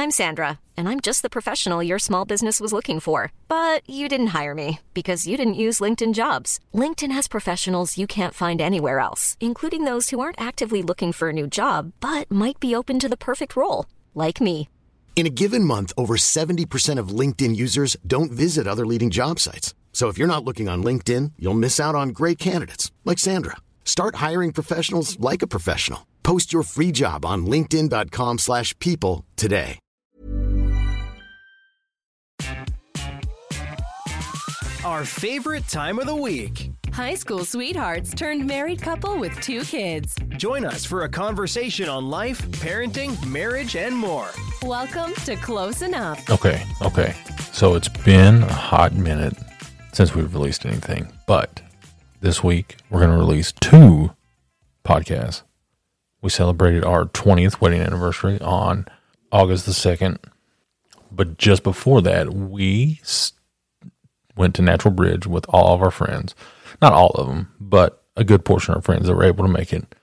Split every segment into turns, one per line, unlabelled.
I'm Sandra, and I'm just the professional your small business was looking for. But you didn't hire me because you didn't use LinkedIn Jobs. LinkedIn has professionals you can't find anywhere else, including those who aren't actively looking for a new job, but might be open to the perfect role, like me.
In a given month, over 70% of LinkedIn users don't visit other leading job sites. So if you're not looking on LinkedIn, you'll miss out on great candidates like Sandra. Start hiring professionals like a professional. Post your free job on linkedin.com/people today.
Our favorite time of the week.
High school sweethearts turned married couple with 2 kids.
Join us for a conversation on life, parenting, marriage, and more.
Welcome to Close Enough.
Okay. So it's been a hot minute since we've released anything, but this week we're going to release 2 podcasts. We celebrated our 20th wedding anniversary on August the 2nd, but just before that, we went to Natural Bridge with all of our friends. Not all of them, but a good portion of our friends that were able to make it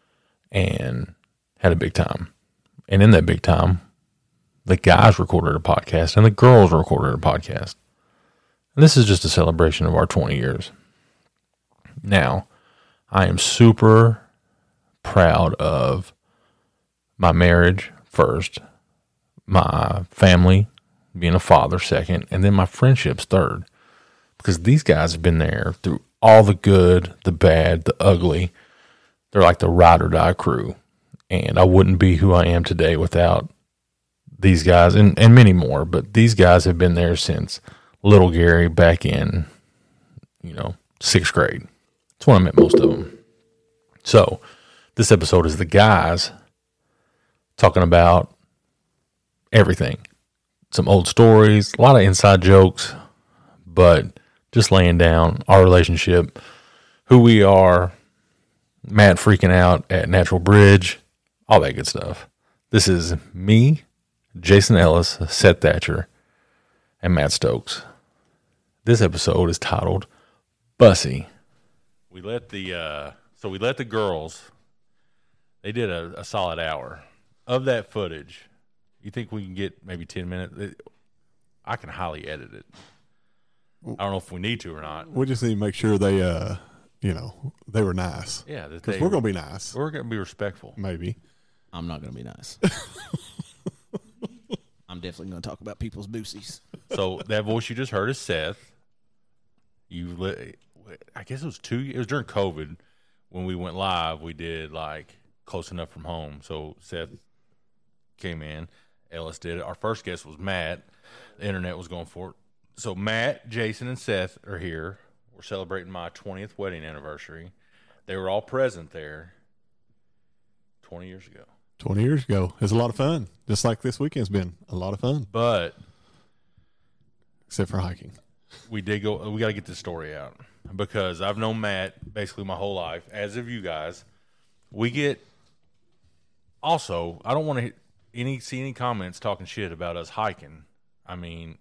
and had a big time. And in that big time, the guys recorded a podcast and the girls recorded a podcast. And this is just a celebration of our 20 years. Now, I am super proud of my marriage first, my family, being a father second, and then my friendships third. Because these guys have been there through all the good, the bad, the ugly. They're like the ride or die crew. And I wouldn't be who I am today without these guys and many more. But these guys have been there since little Gary back in, 6th grade. That's when I met most of them. So this episode is the guys talking about everything. Some old stories, a lot of inside jokes, but just laying down our relationship, who we are, Matt freaking out at Natural Bridge, all that good stuff. This is me, Jason Ellis, Seth Thatcher, and Matt Stokes. This episode is titled Bussy. We let the girls, they did a solid hour of that footage. You think we can get maybe 10 minutes? I can highly edit it. I don't know if we need to or not.
We just need to make sure they, they were nice.
Yeah.
Because we're going to be nice.
We're going to be respectful.
Maybe.
I'm not going to be nice. I'm definitely going to talk about people's boosies.
So that voice you just heard is Seth. I guess it was during COVID when we went live. We did like Close Enough from home. So Seth came in. Ellis did it. Our first guest was Matt. The internet was going for it. So Matt, Jason, and Seth are here. We're celebrating my 20th wedding anniversary. They were all present there 20 years ago.
20 years ago. It was a lot of fun. Just like this weekend's been a lot of fun.
But
except for hiking.
We got to get this story out because I've known Matt basically my whole life, as have you guys. Also, I don't want to see any comments talking shit about us hiking. I mean,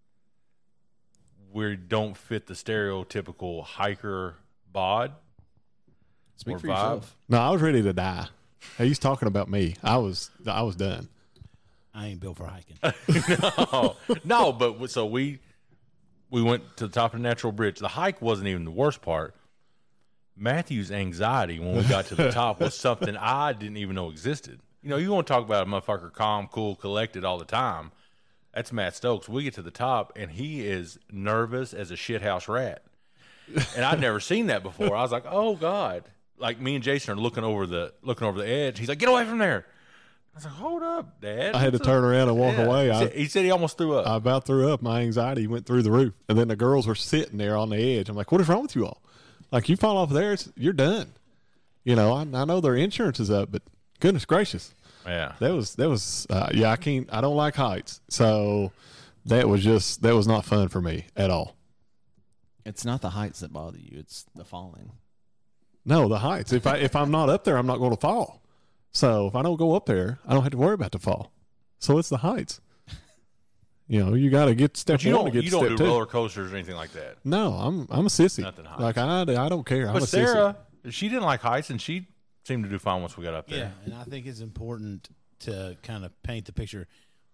we don't fit the stereotypical hiker bod.
Speak for
vibe.
yourself.
No, I was ready to die. He's talking about me. I was done.
I ain't built for hiking.
No, but so we went to the top of the Natural Bridge. The hike wasn't even the worst part. Matthew's anxiety when we got to the top was something I didn't even know existed. You want to talk about a motherfucker calm, cool, collected all the time. That's Matt Stokes. We get to the top, and he is nervous as a shithouse rat. And I'd never seen that before. I was like, oh, God. Like, me and Jason are looking over the edge. He's like, get away from there. I was like, hold up, Dad.
I had to turn around and walk away.
He said he almost threw up.
I about threw up. My anxiety went through the roof. And then the girls were sitting there on the edge. I'm like, what is wrong with you all? Like, you fall off there, you're done. I know their insurance is up, but goodness gracious.
Yeah.
That was I don't like heights. So that was not fun for me at all.
It's not the heights that bother you. It's the falling.
No, the heights. If I'm not up there, I'm not going to fall. So if I don't go up there, I don't have to worry about the fall. So it's the heights. You got to get step one to get to step two.
You don't do roller coasters or anything like that.
No, I'm a sissy.
Nothing heights.
Like I don't care.
But
I'm a
Sarah,
sissy.
she didn't like heights, and she seemed to do fine once we got up there.
Yeah, and I think it's important to kind of paint the picture.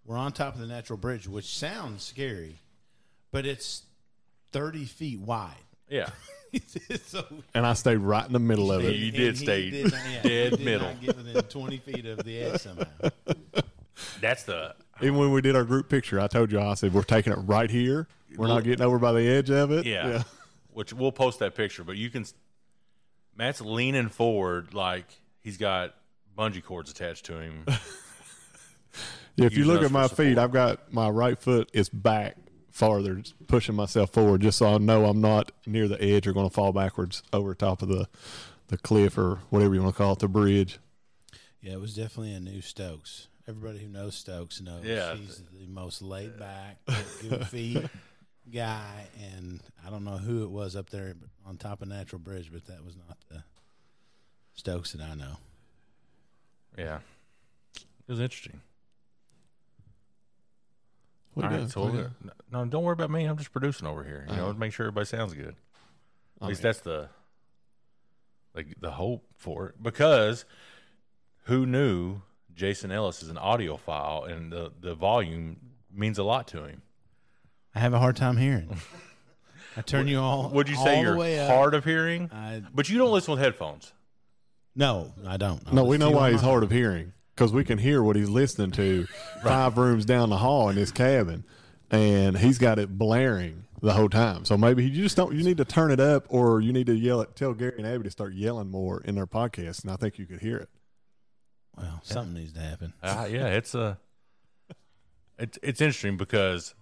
We're on top of the natural bridge, which sounds scary, but it's 30 feet wide.
Yeah.
So,
And I stayed right in the middle of it.
You did stay dead middle.
Not get within 20 feet of the edge somehow.
That's the
Even when we did our group picture, I told you, I said, we're taking it right here. We're not getting over by the edge of it.
yeah. Which we'll post that picture, but you can. Matt's leaning forward like he's got bungee cords attached to him.
Yeah, if you
Using
look
us
at my
for
feet,
support.
I've got my right foot is back farther, pushing myself forward just so I know I'm not near the edge or going to fall backwards over top of the cliff or whatever you want to call it, the bridge.
Yeah, it was definitely a new Stokes. Everybody who knows Stokes knows he's the most laid back, goofy guy. And I don't know who it was up there on top of Natural Bridge, but that was not the Stokes that I know.
Yeah. It was interesting.
What
All
are you
right,
doing?
so no, don't worry about me. I'm just producing over here. You know, make sure everybody sounds good. At least that's the hope for it. Because who knew Jason Ellis is an audiophile and the volume means a lot to him.
I have a hard time hearing. I turn you all.
Would you say
all the
you're
way up.
hard of hearing?
I-
But you don't listen with headphones.
No, I don't.
No, we know why he's hard of hearing, because we can hear what he's listening to 5 rooms down the hall in his cabin, and he's got it blaring the whole time. So maybe you need to turn it up, or you need to tell Gary and Abby to start yelling more in their podcast, and I think you could hear it.
Well, something needs to happen.
Yeah, it's interesting because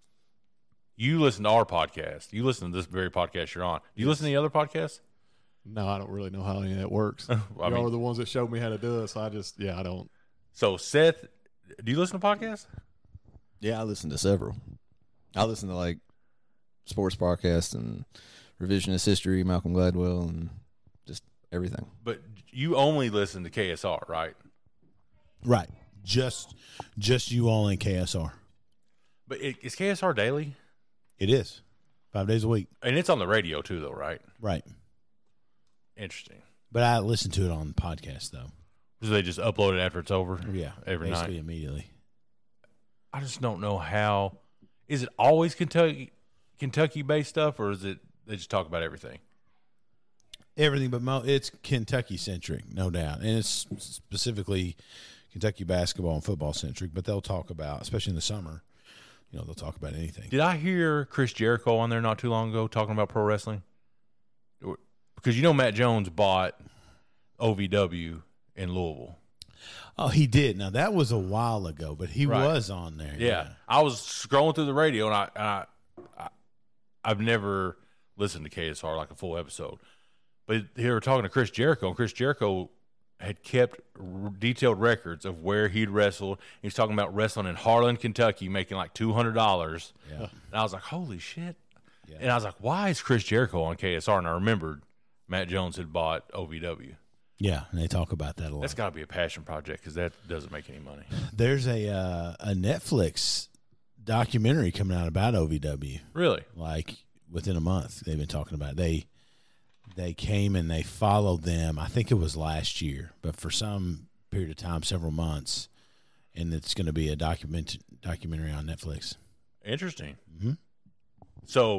you listen to our podcast. You listen to this very podcast you're on. Do you listen to the other podcasts?
No, I don't really know how any of that works.
I
Y'all
mean-
are the ones that showed me how to do it, so I don't.
So Seth, do you listen to podcasts?
Yeah, I listen to several. I listen to like sports podcasts and revisionist history, Malcolm Gladwell, and just everything.
But you only listen to KSR, right?
Right. Just you all in KSR.
But is KSR daily?
It is 5 days a week.
And it's on the radio too, though, right?
Right.
Interesting.
But I listen to it on the podcast though.
So they just upload it after it's over?
Yeah,
Every
basically
night?
immediately.
I just don't know how. Is it always Kentucky-based stuff, or is it they just talk about everything?
Everything, but it's Kentucky centric, no doubt, and it's specifically Kentucky basketball and football centric. But they'll talk about, especially in the summer, they'll talk about anything.
Did I hear Chris Jericho on there not too long ago talking about pro wrestling? Because Matt Jones bought OVW in Louisville.
Oh, he did. Now that was a while ago, but he
Right.
was on there.
Yeah. I was scrolling through the radio, and I've never listened to KSR like a full episode. But they were talking to Chris Jericho, and Chris Jericho had kept detailed records of where he'd wrestled. He was talking about wrestling in Harlan, Kentucky, making like $200.
Yeah.
And I was like, holy shit.
Yeah.
And I was like, why is Chris Jericho on KSR? And I remembered Matt Jones had bought OVW.
Yeah, and they talk about that a lot.
That's got to be a passion project because that doesn't make any money.
There's a Netflix documentary coming out about OVW.
Really?
Like within a month, they've been talking about it. They came and they followed them. I think it was last year, but for some period of time, several months, and it's going to be a documentary on Netflix.
Interesting.
Mm-hmm.
So,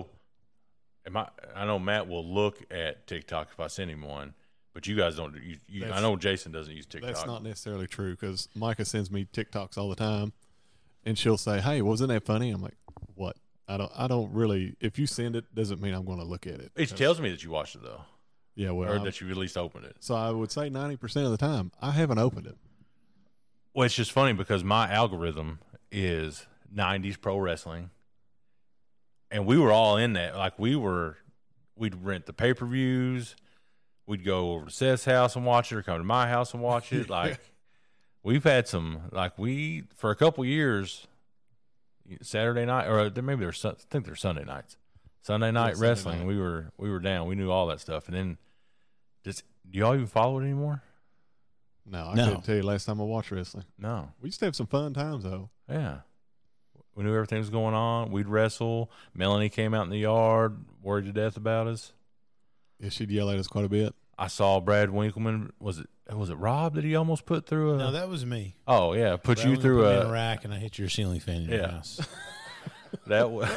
I know Matt will look at TikTok if I send him one, but you guys don't. I know Jason doesn't use TikTok.
That's not necessarily true, because Micah sends me TikToks all the time, and she'll say, "Hey, wasn't that funny?" I'm like, "What?" I don't really. If you send it, doesn't mean I'm going to look at it.
It tells me that you watched it though,
Yeah, well,
or that you at least opened it.
so I would say 90% of the time I haven't opened it.
Well, it's just funny because my algorithm is 90s pro wrestling, and we were all in that. Like we'd rent the pay-per-views, we'd go over to Seth's house and watch it, or come to my house and watch it. Like we've had some, for a couple years, Saturday night, or maybe I think they're Sunday nights. Sunday night
Sunday
wrestling.
night.
We were down. We knew all that stuff. And then, do y'all even follow it anymore?
No, I
No.
couldn't tell you last time I watched wrestling.
No.
We used to have some fun times though.
Yeah. We knew everything was going on. We'd wrestle. Melanie came out in the yard, worried to death about us.
Yeah, she'd yell at us quite a bit.
I saw Brad Winkleman. Was it was it Rob that he almost put through a?
No, that was me.
Oh yeah, put
Well,
you through
put me in
a
a rack, and I hit your ceiling fan in your house.
That was.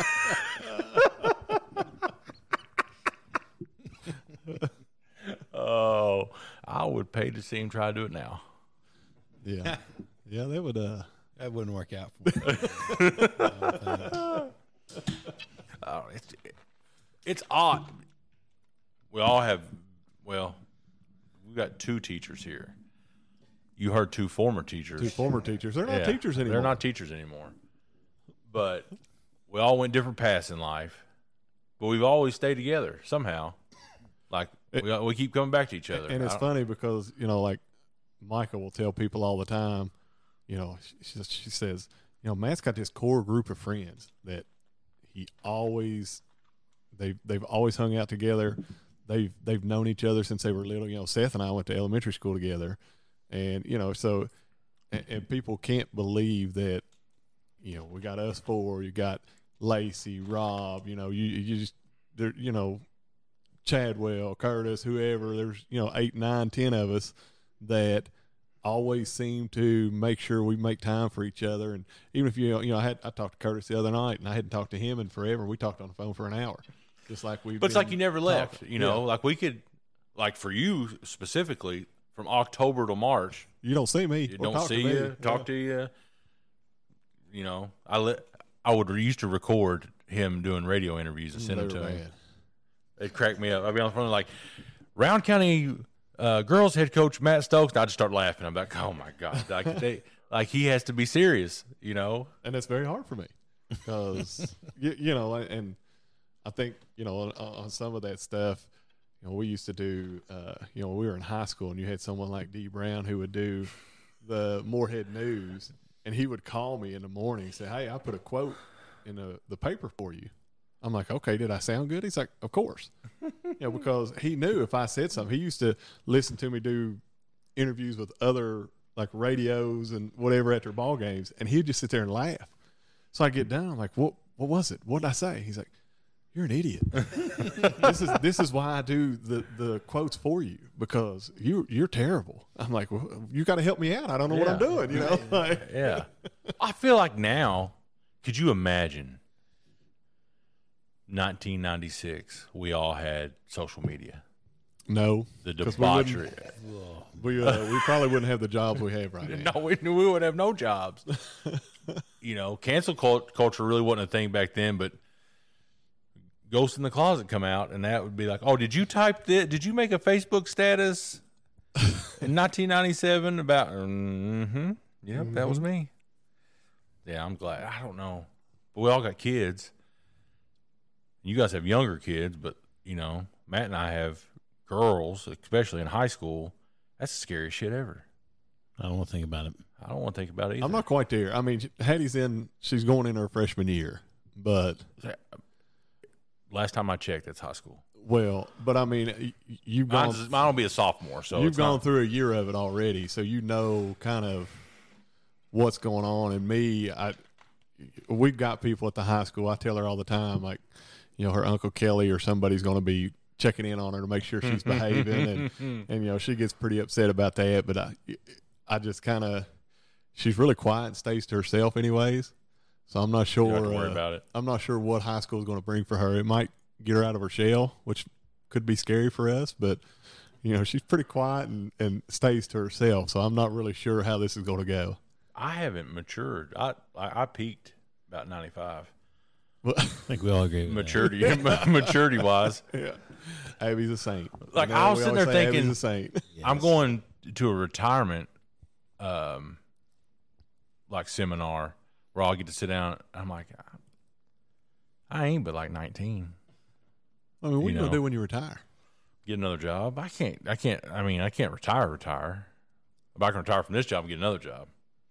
Oh, I would pay to see him try to do it now.
Yeah, yeah, that would.
That wouldn't work out for me.
It's odd. We all have. Well, we've got 2 teachers here. You heard 2 former teachers.
2 former teachers. They're not teachers anymore.
They're not teachers anymore. But we all went different paths in life. But we've always stayed together somehow. Like we keep coming back to each other.
And it's funny because like Micah will tell people all the time. She says, Matt's got this core group of friends that he always they've always hung out together. They've known each other since they were little. Seth and I went to elementary school together, and so and people can't believe that we got us 4. You got Lacey, Rob. You just Chadwell, Curtis, whoever. There's 8, 9, 10 of us that always seem to make sure we make time for each other. And even if I talked to Curtis the other night, and I hadn't talked to him in forever. We talked on the phone for an hour. Just like we.
But it's like you never left, Like we could, like for you specifically, from October to March.
You don't see me.
You don't see you. Talk to you. I would used to record him doing radio interviews and send them to him. It cracked me up. I'd be on the phone like, Round County girls head coach Matt Stokes. And I just start laughing. I'm like, oh my god, like he has to be serious, And
it's very hard for me because and. I think, on some of that stuff, we used to do, we were in high school and you had someone like Dee Brown who would do the Morehead News, and he would call me in the morning and say, hey, I put a quote in the paper for you. I'm like, okay, did I sound good? He's like, of course. Because he knew if I said something. He used to listen to me do interviews with other like radios and whatever after ball games, and he'd just sit there and laugh. So I get done, I'm like, what was it? What did I say? He's like, you're an idiot. This is why I do the quotes for you, because you're terrible. I'm like, well, you got to help me out. I don't know what I'm doing.
Yeah. I feel like now, could you imagine 1996? We all had social media.
No,
the debauchery.
We probably wouldn't have the jobs we have right now.
No, we would have no jobs. Cancel culture really wasn't a thing back then, but Ghost in the Closet come out, and that would be like, oh, did you type this? Did you make a Facebook status in 1997 about? Yep, that was me. Yeah, I'm glad. I don't know, but we all got kids. You guys have younger kids, but Matt and I have girls, especially in high school. That's the scariest shit ever.
I don't want to think about it.
I don't want to think about it either.
I'm not quite there. I mean, she's going in her freshman year, but.
Last time I checked, that's high school.
Well, but I mean, you've gone.
Mine will be a sophomore, so
you've gone through a year of it already, so kind of what's going on. And me, we've got people at the high school. I tell her all the time, like, her Uncle Kelly or somebody's going to be checking in on her to make sure she's behaving, and she gets pretty upset about that. But I just kind of, she's really quiet and stays to herself, anyways. So I'm not sure.
You don't have to worry about it.
I'm not sure what high school is going to bring for her. It might get her out of her shell, which could be scary for us. But she's pretty quiet and stays to herself. So I'm not really sure how this is going to go.
I haven't matured. I peaked about 95.
Well, I think we all agree with
maturity wise.
Yeah, Abby's a saint.
Like I was sitting there thinking,
Abby's a saint.
Yes. I'm going to a retirement, like seminar. Where I'll get to sit down. I'm like, I ain't but like 19.
I mean, what are you going to do when you retire?
Get another job? I can't. I mean, I can't retire. If I can retire from this job and get another job.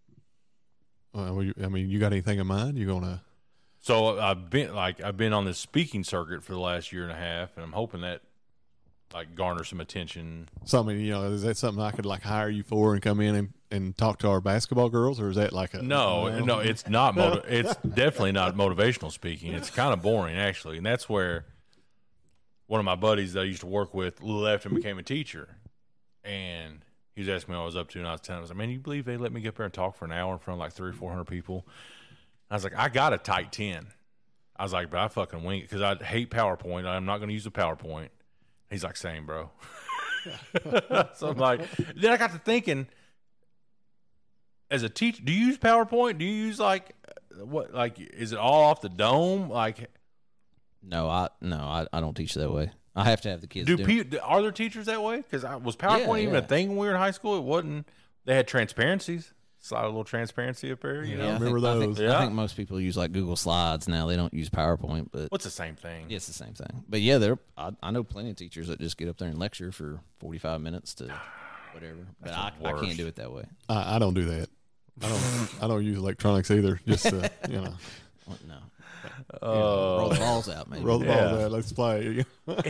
You got anything in mind? You going to?
So I've been on this speaking circuit for the last year and a half, and I'm hoping that garner some attention.
So I mean, is that something I could hire you for and come in and talk to our basketball girls, or is that like a
no? It's not. It's definitely not motivational speaking. It's kind of boring actually, and that's where one of my buddies that I used to work with left and became a teacher, and he was asking me what I was up to, and I was telling him, I was like, man, you believe they let me get up there and talk for an hour in front of like 300 or 400 people? I was like, I got a tight 10. I was like, but I fucking wing it because I hate PowerPoint. I'm not going to use the PowerPoint. He's like, same, bro. So I'm like, then I got to thinking, as a teacher, do you use PowerPoint? Do you use like what? Like, is it all off the dome? Like,
No, I don't teach that way. I have to have the kids
are there teachers that way? Because was PowerPoint even a thing when we were in high school? It wasn't. They had transparencies. Slide a little transparency up there. You know,
remember those?
I think most people use like Google Slides now. They don't use PowerPoint, but
what's the same thing?
Yeah, it's the same thing. But yeah, I know plenty of teachers that just get up there and lecture for 45 minutes to whatever. But I can't do it that way.
I don't do that. I don't use electronics either. Just
No. Roll the balls out, man.
Roll the balls out. Let's play.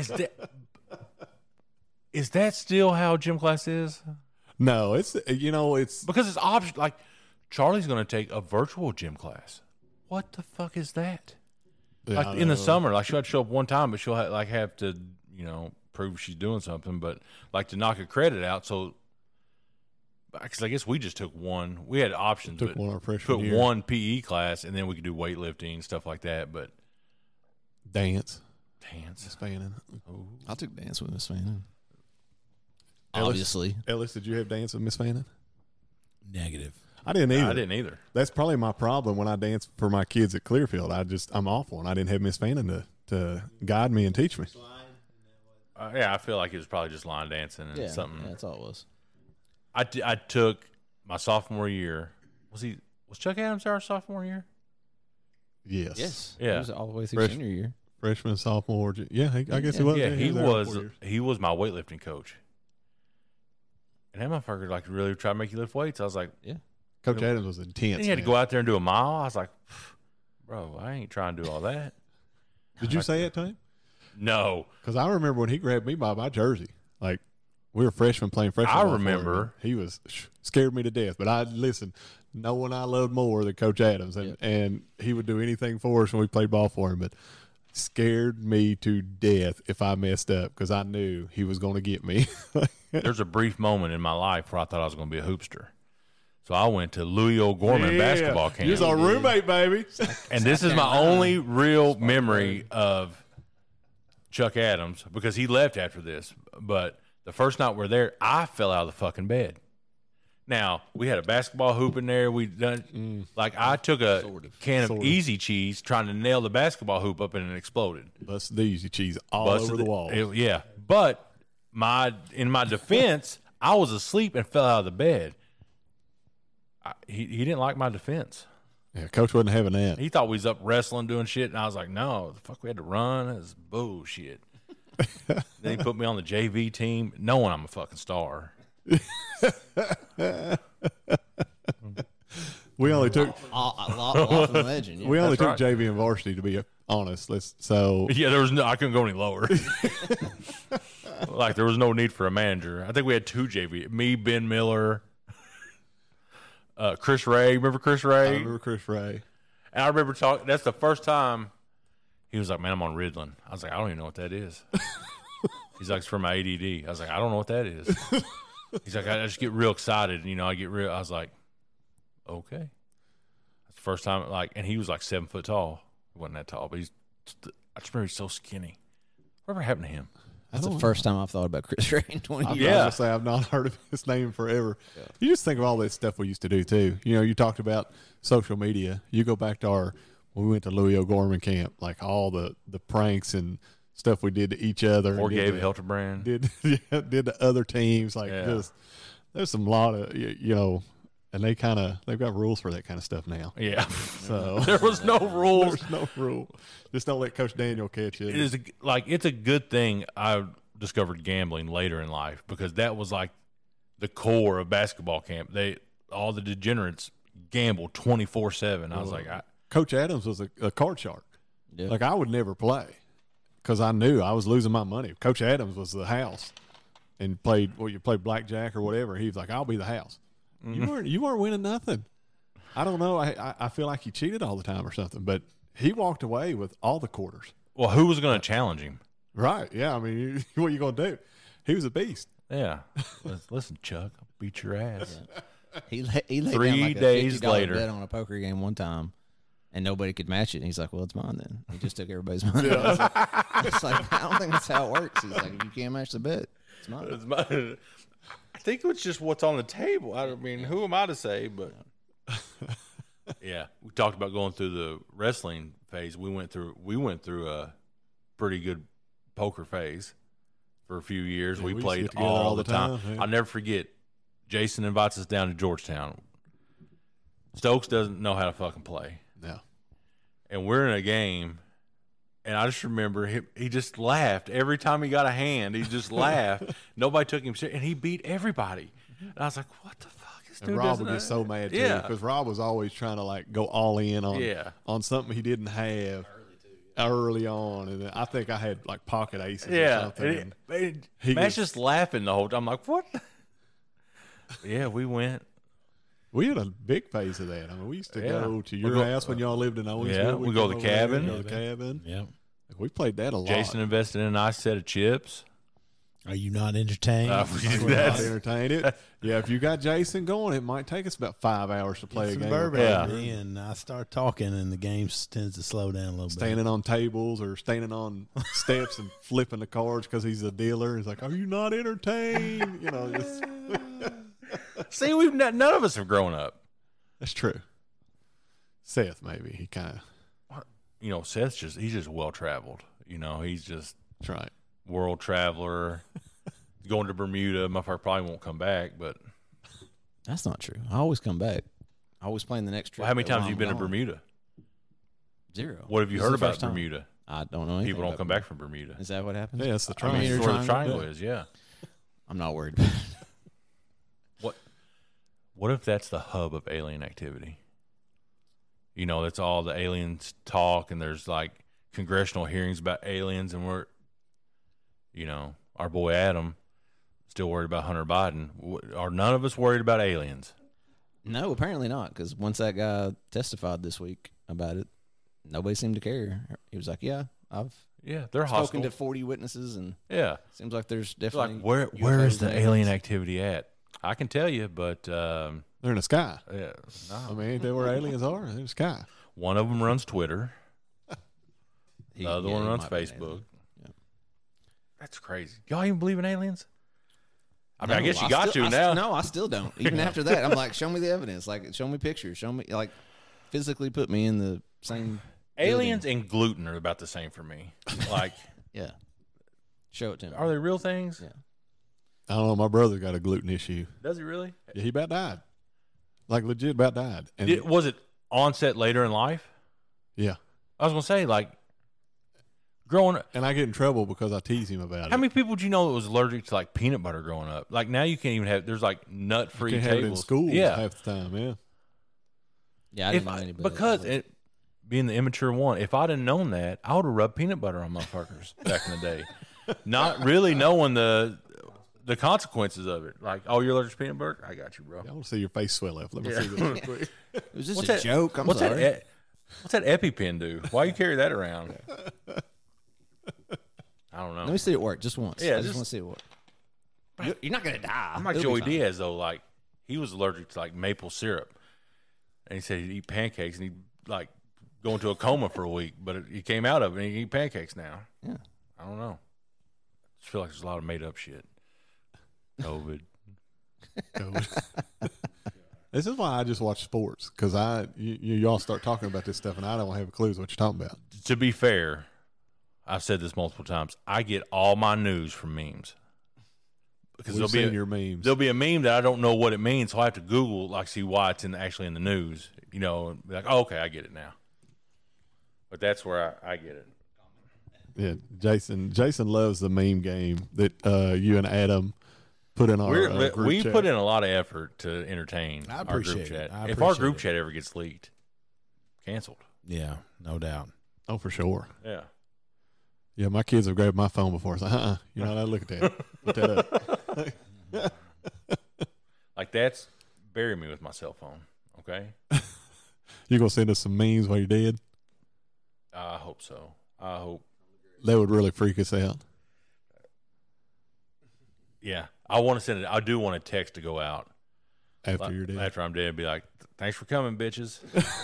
Is that still how gym class is?
No, it's
because it's option. Like Charlie's going to take a virtual gym class. What the fuck is that?
Yeah,
like in the summer, like she'll have to show up one time, but she'll have to prove she's doing something, but like to knock a credit out. So, because I guess we just took one. We had options.
Took one our freshman year.
one PE class, and then we could do weightlifting stuff like that. But
dance,
Miss
Fannin.
Oh, I took dance with Miss Fannin.
Obviously, Ellis, did you have dance with Miss Fannin?
Negative.
I didn't either.
I didn't either.
That's probably my problem when I dance for my kids at Clearfield. I'm awful, and I didn't have Miss Fannin to guide me and teach me.
Yeah, I feel like it was probably just line dancing and something.
Yeah, that's all it was.
I took my sophomore year. Was Chuck Adams our sophomore year?
Yes.
Yeah. He was all the way through senior year.
Freshman, sophomore. Yeah, I guess he was.
Yeah,
he
was my weightlifting coach. And that motherfucker like really try to make you lift weights. I was like,
yeah.
Coach Adams was intense.
He had to go out there and do a mile. I was like, bro, I ain't trying to do all that.
Did you say it to him?
No.
Because I remember when he grabbed me by my jersey. Like, we were freshmen playing freshman.
I remember.
He was scared me to death. But no one I loved more than Coach Adams. And he would do anything for us when we played ball for him. But scared me to death if I messed up because I knew he was going to get me.
There's a brief moment in my life where I thought I was going to be a hoopster. So I went to Louis O'Gorman basketball camp.
You're our roommate, baby.
And this is my only real memory of Chuck Adams because he left after this. But the first night we're there, I fell out of the fucking bed. Now, we had a basketball hoop in there. I took a can of Easy Cheese trying to nail the basketball hoop up and it exploded.
Busted the Easy Cheese over the wall.
But in my defense, I was asleep and fell out of the bed. He didn't like my defense.
Yeah, Coach wasn't having that.
He thought we was up wrestling, doing shit, and I was like, no, the fuck, we had to run. It was bullshit. Then he put me on the JV team, knowing I'm a fucking star.
We only took
off the legend. Yeah.
We only took JV and varsity, to be honest.
I couldn't go any lower. Like there was no need for a manager. I think we had two JV. Me, Ben Miller, Chris Ray. Remember Chris Ray?
I remember Chris Ray.
And I remember talking. That's the first time he was like, "Man, I'm on Ritalin." I was like, "I don't even know what that is." He's like, "It's for my ADD." I was like, "I don't know what that is." He's like, "I just get real excited, I was like, "Okay." That's the first time, and he was like 7 foot tall. He wasn't that tall, but I just remember he's so skinny. Whatever happened to him?
That's the first time I've thought about Chris Ray in 20 years.
I was gonna say I've not heard of his name forever. Yeah. You just think of all that stuff we used to do too. You talked about social media. You go back to when we went to Louis O'Gorman camp, like all the pranks and stuff we did to each other.
Or Gabe Hilterbrand.
Did to other teams. There's some lot of, and they've got rules for that kind of stuff now.
Yeah.
So
there was no rules.
There's no rule. Just don't let Coach Daniel catch it.
It's a good thing I discovered gambling later in life because that was like the core of basketball camp. All the degenerates gambled 24/7. I was like,
Coach Adams was a card shark.
Yeah.
Like I would never play because I knew I was losing my money. Coach Adams was the house and you played blackjack or whatever. He was like, I'll be the house. Mm-hmm. You weren't winning nothing. I don't know. I feel like he cheated all the time or something, but he walked away with all the quarters.
Well, who was going to challenge him?
Right. Yeah. I mean, what are you going to do? He was a beast.
Yeah. Listen, Chuck, I'll beat your ass.
Yeah. He laid
3
down like
days
a $50
later.
bet on a poker game one time, and nobody could match it. And he's like, "Well, it's mine then." He just took everybody's money. It's like, I don't think that's how it works. He's like, "If you can't match the bet, it's mine."
It's mine. I think it's just what's on the table. I mean, who am I to say? But yeah, we talked about going through the wrestling phase. We went through a pretty good poker phase for a few years.
Yeah,
we
used to
played
get together
all the time.
yeah.
I'll never forget. Jason invites us down to Georgetown. Stokes doesn't know how to fucking play.
No.
And we're in a game, and I just remember he just laughed. Every time he got a hand, he just laughed. Nobody took him serious, and he beat everybody. And I was like, what the fuck is
And
dude
Rob
doing
would get
that?
so mad too,
Yeah.
because Rob was always trying to like go all in on something he didn't have early on, and then I think I had like pocket aces or
Yeah.
something.
Matt's just laughing the whole time. I'm like, what? Yeah, we went.
We had a big phase of that. I mean, we used to go to your house when y'all lived in Owensville.
Yeah, we go to the cabin.
Go to the cabin.
Yep.
We played that a lot.
Jason invested in a nice set of chips.
Are you not entertained?
We're not entertained it. Yeah, if you got Jason going, it might take us about 5 hours to play a
Some
game.
bourbon
Yeah.
in me, and I start talking, and the game tends to slow down a little bit.
Standing on tables or standing on steps and flipping the cards because he's a dealer. He's like, "Are you not entertained?" You know, just
See, none of us have grown up.
that's true. Seth, maybe he kind of.
You know, Seth's he's just well traveled. You know, he's just
That's right.
world traveler. Going to Bermuda. Motherfucker probably won't come back, but
That's not true. I always come back. I always plan the next trip.
well, how many
while
times have you
I'm
been to
gone.
Bermuda?
0.
What have you
This is
heard
the
about
first time.
Bermuda?
I don't know anything.
People don't
about
come
Bermuda.
back from Bermuda.
Is that what happens?
Yeah, it's the
I mean,
triangle.
it's where the
Triangle?
triangle is, yeah.
I'm not worried about it.
What if that's the hub of alien activity? You know, that's all the aliens talk, and there's like congressional hearings about aliens, and we're, you know, our boy Adam still worried about Hunter Biden. Are none of us worried about aliens?
No, apparently not. Because once that guy testified this week about it, nobody seemed to care. He was like, "Yeah, I've
Yeah, they're
spoken
hostile.
to 40 witnesses, and
Yeah,
seems like there's
They're
definitely
like where
UFOs
is the
and
alien
aliens."
activity at? I can tell you, but
They're in the sky.
yeah,
I
no.
mean, ain't that where aliens are? They're in the sky.
One of them runs Twitter.
He-
The other
yeah,
one
he
runs
might be an
Facebook.
alien. Yeah.
That's crazy. Y'all even believe in aliens? I mean, I
No,
guess you got
still-
to now.
No, I still don't. Even after that, I'm like, show me the evidence. Like, show me pictures. Show me, like, physically put me in the same
Aliens
building.
and gluten are about the same for me. Like,
Yeah. Show it to me.
are they real things?
Yeah.
I don't know. My brother got a gluten issue.
Does he really?
Yeah, he about died. Like legit about died. And
Was it onset later in life?
yeah.
I was gonna say, like, growing up.
And I get in trouble because I tease him about
How
it.
many people do you know that was allergic to like peanut butter growing up? Like now you can't even have. There's like nut
You
free
can't
tables.
have it in schools
Yeah,
half the time, yeah.
Yeah, I didn't know anybody.
because it being the immature one, if I'd have known that, I would have rubbed peanut butter on motherfuckers back in the day, not really knowing the consequences of it. Like, oh, you're allergic to peanut butter? I got you, bro.
I want to see your face swell up. Let me see this real quick.
It was just
What's
a
that-
joke. I'm
what's
sorry.
that? What's that EpiPen do? Why you carry that around? I don't know.
Let me see it work just once.
Yeah,
I just
just-
want to see it work. You're not gonna die.
I'm like
It'll
Joey
be fine.
Diaz though. Like he was allergic to like maple syrup, and he said he'd eat pancakes and he'd like go into a coma for a week. But he came out of it and he can eat pancakes now.
Yeah.
I don't know. I just feel like there's a lot of made up shit. COVID.
This is why I just watch sports because y'all start talking about this stuff and I don't have a clue what you're talking about.
To be fair, I've said this multiple times. I get all my news from memes. Because
We've seen your memes.
There'll be a meme that I don't know what it means, so I have to Google, like, see why it's actually in the news. You know, and be like, oh, okay, I get it now. But that's where I get it.
Yeah, Jason loves the meme game that you and Adam put in our group
We
chat.
put in a lot of effort to entertain
I
our
appreciate
group
it.
chat.
I
If our
appreciate
group
it.
chat ever gets leaked, canceled.
Yeah, no doubt.
Oh, for sure.
Yeah.
Yeah, my kids have grabbed my phone before. It's like, you're not allowed to look at that. Look that up.
Like, that's bury me with my cell phone, okay?
You gonna send us some memes while you're dead?
I hope so. I hope.
That would really freak us out.
Yeah. I want to send it. I do want a text to go out
after you're dead.
After I'm dead, be like, "Thanks for coming, bitches."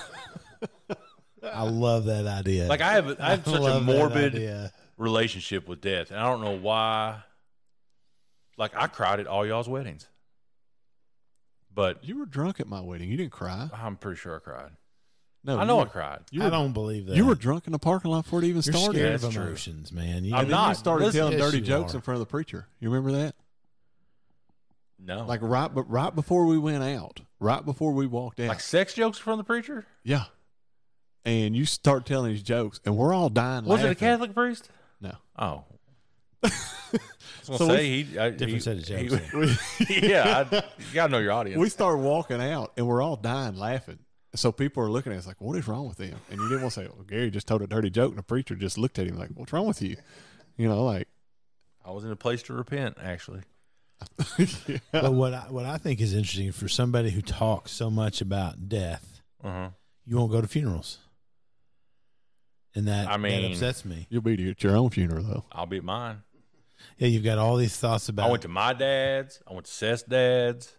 I love that idea.
Like I have such a morbid relationship with death, and I don't know why. Like I cried at all y'all's weddings, but
you were drunk at my wedding. You didn't cry.
I'm pretty sure I cried.
No,
I know I cried.
I don't believe that.
You were drunk in the parking lot before it even
You're
started.
Scared
That's
of
true.
emotions, man.
I'm not.
You started telling dirty
you
jokes
are.
in front of the preacher. You remember that?
No,
Like right before we went out, right before we walked out.
like sex jokes from the preacher.
Yeah. And you start telling these jokes, and we're all dying
Was
laughing.
it a Catholic priest?
No.
Oh. I was gonna say
Different set of jokes.
Yeah, you gotta know your audience.
We started walking out, and we're all dying laughing. So people are looking at us like, what is wrong with them? And you didn't want to say, well, Gary just told a dirty joke, and the preacher just looked at him like, what's wrong with you? You know, like.
I was in a place to repent, actually.
Yeah.
But what I think is interesting for somebody who talks so much about death, you won't go to funerals. And that upsets me.
You'll be at your own funeral, though.
I'll be at mine.
Yeah, you've got all these thoughts about.
I went to my dad's. I went to Seth's dad's.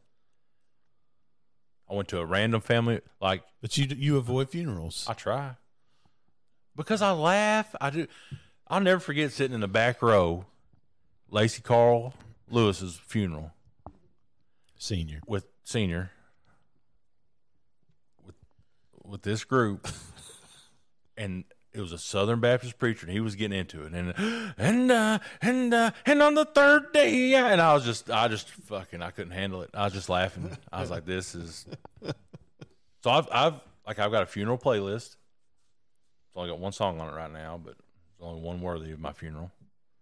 I went to a random family. Like,
but you avoid funerals.
I try because I laugh. I do. I'll never forget sitting in the back row, Lacey Carl Lewis's funeral,
Senior
with this group, and it was a Southern Baptist preacher, and he was getting into it, and on the third day, and I just fucking, I couldn't handle it. I was just laughing. I was like, this is. So I've got a funeral playlist. It's only got one song on it right now, but there's only one worthy of my funeral.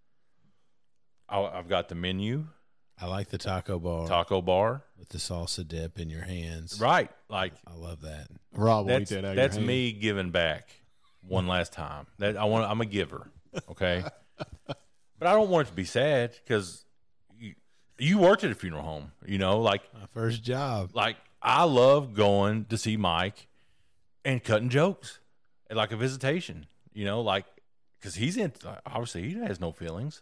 I've got the menu.
I like the taco bar with the salsa dip in your hands.
Right, like
I love that.
Rob will eat that out of your
that's
hand.
me giving back one last time. I'm a giver, okay? But I don't want it to be sad because you worked at a funeral home, you know, like
My first job.
like I love going to see Mike and cutting jokes at like a visitation, you know, like because he's in. Obviously, he has no feelings,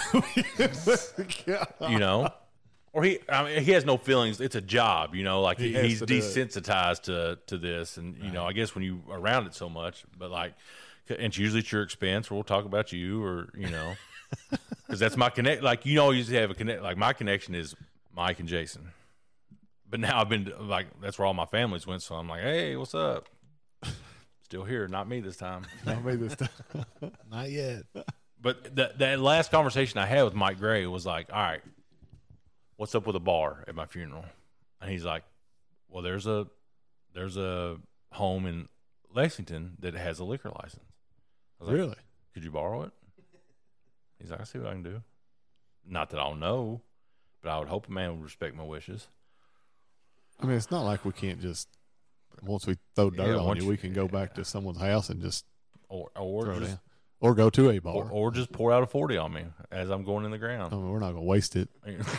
you know. Or he has no feelings. It's a job, you know. Like he's desensitized to this, and you know, I guess when you are around it so much, but like, and it's usually at your expense, or we'll talk about you, or you know, because that's my connect. Like you always have a connect. Like my connection is Mike and Jason, but now I've been like that's where all my families went. So I'm like, hey, what's up? Still here, not me this time.
Not me this time.
Not yet.
But that last conversation I had with Mike Gray was like, all right. What's up with a bar at my funeral? And he's like, well, there's a home in Lexington that has a liquor license. I was like,
Really?
Could you borrow it? He's like, I see what I can do. Not that I'll know, but I would hope a man would respect my wishes.
I mean, it's not like we can't just, once we throw dirt on you, we can go back to someone's house and just
or
throw
just,
down. Or go to a bar.
or just pour out a 40 on me as I'm going in the ground.
I mean, we're not going to waste it.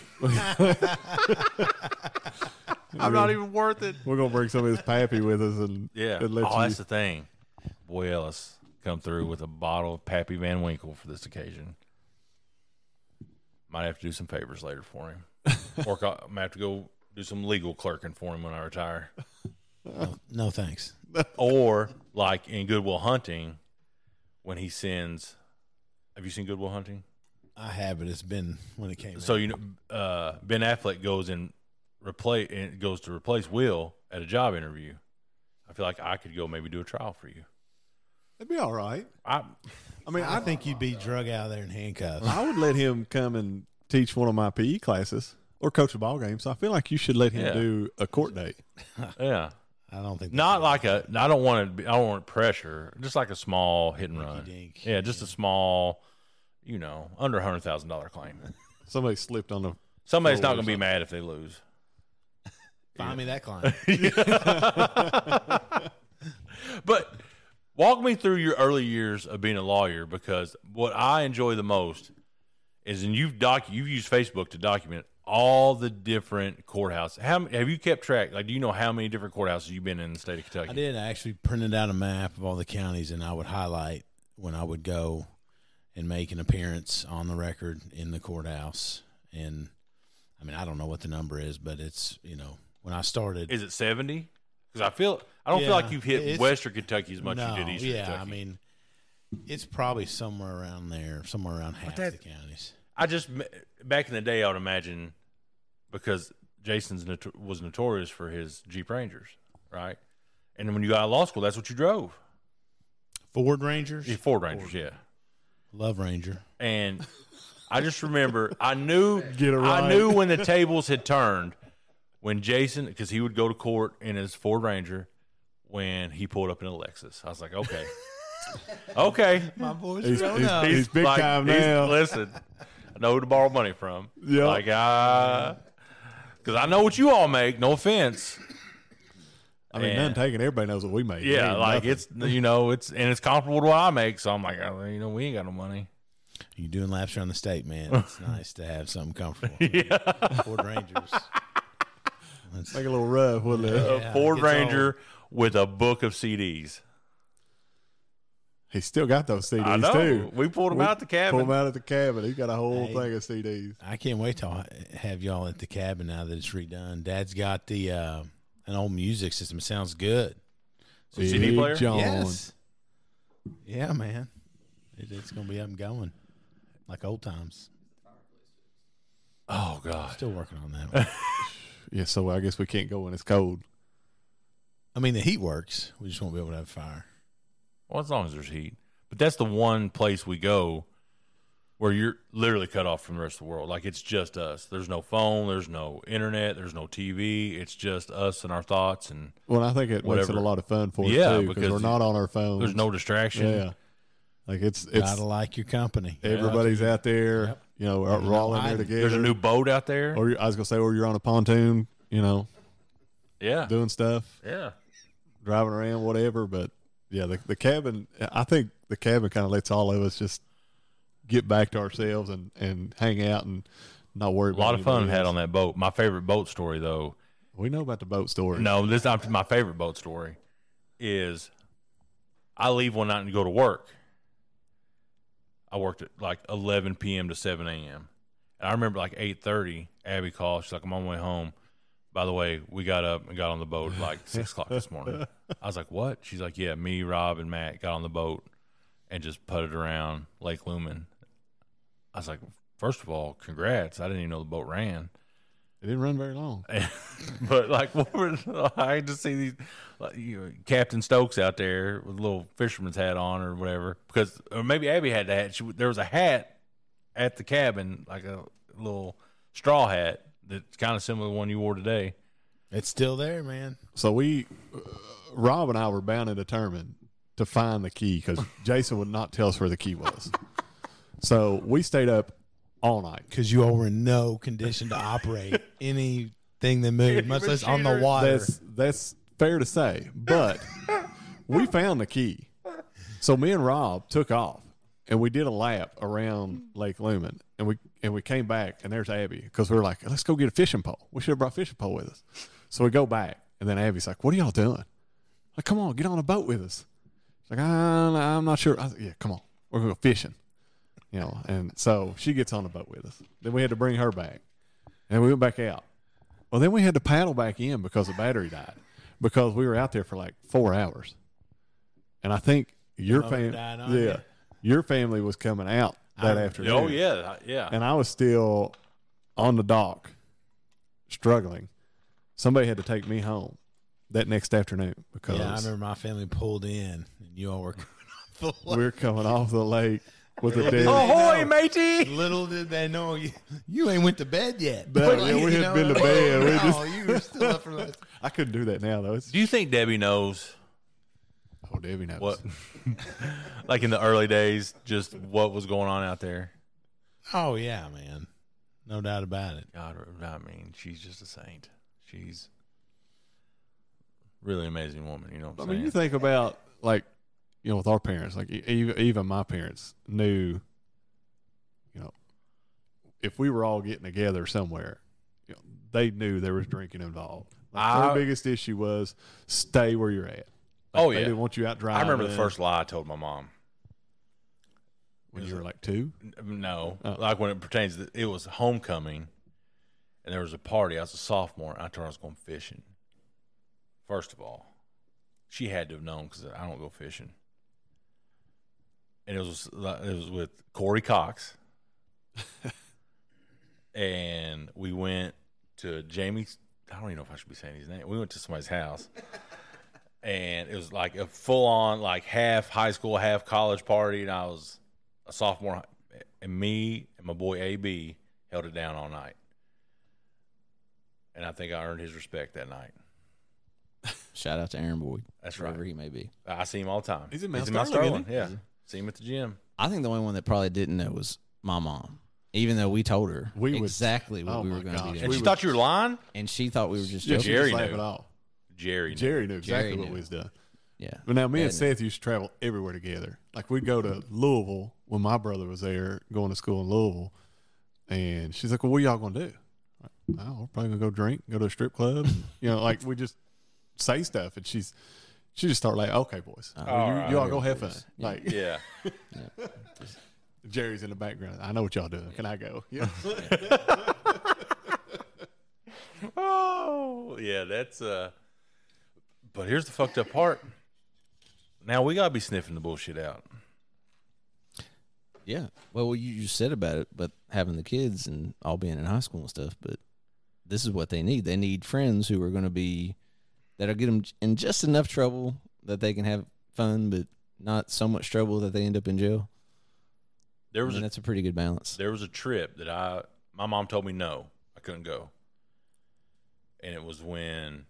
I'm not even worth it.
We're going to bring some of this pappy with us and
Yeah.
let you.
That's the thing. Boy Ellis come through with a bottle of Pappy Van Winkle for this occasion. Might have to do some favors later for him. Or I might have to go do some legal clerking for him when I retire.
No thanks.
Or like in Good Will Hunting, when he sends. Have you seen Good Will Hunting?
I have, but it's been when it came.
So you know, Ben Affleck goes to replace Will at a job interview. I feel like I could go maybe do a trial for you.
That'd be all right.
I
mean, I think you'd be drug out of there in handcuffs.
I would let him come and teach one of my PE classes or coach a ball game. So I feel like you should let him do a court date.
Yeah.
I don't think
not like I don't want pressure. Just like a small hit and run.
Dink.
Yeah, just a small, you know, under $100,000 claim.
Somebody slipped on the.
Somebody's not going to be mad if they lose.
Find me that client.
But walk me through your early years of being a lawyer, because what I enjoy the most is, and you've used Facebook to document all the different courthouses. Have you kept track? Like, do you know how many different courthouses you've been in the state of Kentucky?
I did. I actually printed out a map of all the counties, and I would highlight when I would go and make an appearance on the record in the courthouse. And I mean, I don't know what the number is, but it's, when I started.
Is it 70? Because I don't feel like you've hit Western Kentucky as much as you did Eastern Kentucky.
I mean, it's probably somewhere around there, somewhere around half the counties.
Back in the day, I would imagine, because Jason's was notorious for his Jeep Rangers, right? And then when you got out of law school, that's what you drove.
Ford Rangers?
Yeah, Ford Rangers, yeah.
Love Ranger.
And I just remember, I knew
right.
when the tables had turned when Jason, because he would go to court in his Ford Ranger when he pulled up in a Lexus. I was like, okay. Okay.
My boy's
he's big time now.
Listen, I know who to borrow money from.
Yeah.
Like, because I know what you all make, no offense.
I mean, none taken. Everybody knows what we make.
Yeah, like nothing. it's comparable to what I make. So I'm like, we ain't got no money.
You're doing laps around the state, man. It's nice to have something comfortable.
Yeah.
Ford Rangers.
It's like a little rough, wouldn't it?
A Ford Ranger with a book of CDs.
He's still got those CDs
I know.
too.
We pulled them out at the cabin.
Pulled them out at the cabin. He's got a whole thing of CDs.
I can't wait to have y'all at the cabin now that it's redone. Dad's got the an old music system. It sounds good.
CD player?
John.
Yes. Yeah, man. It's gonna be up and going like old times.
Oh God,
still working on that one.
Yeah, so I guess we can't go when it's cold.
I mean, the heat works. We just won't be able to have fire.
Well, as long as there's heat. But that's the one place we go where you're literally cut off from the rest of the world. Like, it's just us. There's no phone. There's no internet. There's no TV. It's just us and our thoughts and
Well, I think it makes it a lot of fun for us, too, because we're not on our phones.
There's no distraction.
Yeah. Like, it's
gotta like your company.
Everybody's out there, we're all in there together.
There's a new boat out there.
Or I was going to say, or you're on a pontoon,
Yeah.
doing stuff.
Yeah.
Driving around, whatever, but yeah, the cabin, I think the cabin kind of lets all of us just get back to ourselves and hang out and not worry about it.
A lot of fun had on that boat. My favorite boat story, though.
We know about the boat story.
No, this is not my favorite boat story. Is I leave one night and go to work. I worked at like 11 p.m. to 7 a.m. And I remember like 8:30, Abby called. She's like, I'm on my way home. By the way, we got up and got on the boat at like 6 o'clock this morning. I was like, what? She's like, yeah, me, Rob, and Matt got on the boat and just putted around Lake Lumen. I was like, first of all, congrats. I didn't even know the boat ran.
It didn't run very long.
But like, I just see these Captain Stokes out there with a little fisherman's hat on or whatever. Or maybe Abby had the hat. There was a hat at the cabin, like a little straw hat. That's kind of similar to the one you wore today.
It's still there, man.
So Rob and I were bound and determined to find the key because Jason would not tell us where the key was. So we stayed up all night.
Because you all were in no condition to operate anything that moved, much less on the water.
That's fair to say. But we found the key. So me and Rob took off, and we did a lap around Lake Lumen. And we came back, and there's Abby, because we were like, let's go get a fishing pole. We should have brought a fishing pole with us. So we go back, and then Abby's like, what are y'all doing? Like, come on, get on a boat with us. She's like, I'm not sure. I was like, yeah, come on. We're going to go fishing. And so she gets on the boat with us. Then we had to bring her back. And we went back out. Well, then we had to paddle back in because the battery died. Because we were out there for like 4 hours. And I think your family was coming out that afternoon.
Oh, yeah.
And I was still on the dock struggling. Somebody had to take me home that next afternoon because
I remember my family pulled in and you all were coming off the lake.
We're coming off the lake with a dead.
Ahoy, matey!
Little did they know you ain't went to bed yet.
We had been to bed.
You were still up for that.
I couldn't do that now though.
Do you think Debbie knows?
Oh, Debbie knows.
What? Like in the early days, just what was going on out there?
Oh, yeah, man. No doubt about it.
God, I mean, she's just a saint. She's really amazing woman, you know what I'm saying?
You think about, like, with our parents, like even my parents knew, if we were all getting together somewhere, they knew there was drinking involved. Like, their biggest issue was stay where you're at. Like, they didn't want you out driving.
I remember the first lie I told my mom.
When you were like 2?
No. Like when it pertains to, it was homecoming. and there was a party. I was a sophomore, and I told her I was going fishing. First of all, she had to have known because I don't go fishing. And it was with Corey Cox. And we went to Jamie's. I don't even know if I should be saying his name. We went to somebody's house. And it was like a full-on, like, half high school, half college party. And I was a sophomore. And me and my boy A.B. held it down all night. And I think I earned his respect that night.
Shout out to Aaron Boyd.
That's right.
Wherever he may be.
I see him all the time.
He's in
Mount
Sterling,
Sterling.
isn't he?
Yeah. See him at the gym.
I think the only one that probably didn't know was my mom. Even though we told her exactly what we were going to be doing.
And she thought you were lying?
And she thought we were just
Yeah,
joking.
Jerry
laugh
knew.
it off.
Jerry
knew exactly
Jerry
what
knew.
we was done.
Yeah.
But now me and
Dad
Seth used to travel everywhere together. Like we'd go to Louisville when my brother was there going to school in Louisville. And she's like, well, what are y'all going to do? Like, oh, we're probably going to go drink, go to a strip club. You know, like we just say stuff. And she just started like, okay, boys, you all go have fun. Like,
Yeah.
Jerry's in the background. I know what y'all doing. Can I go? Yeah.
Oh, yeah, that's but here's the fucked up part. Now we gotta be sniffing the bullshit out.
Yeah. Well, you just said about it, but having the kids and all being in high school and stuff, but this is what they need. They need friends who are going to be, that'll get them in just enough trouble that they can have fun, but not so much trouble that they end up in jail. That's a pretty good balance.
There was a trip that my mom told me no, I couldn't go. And it was when,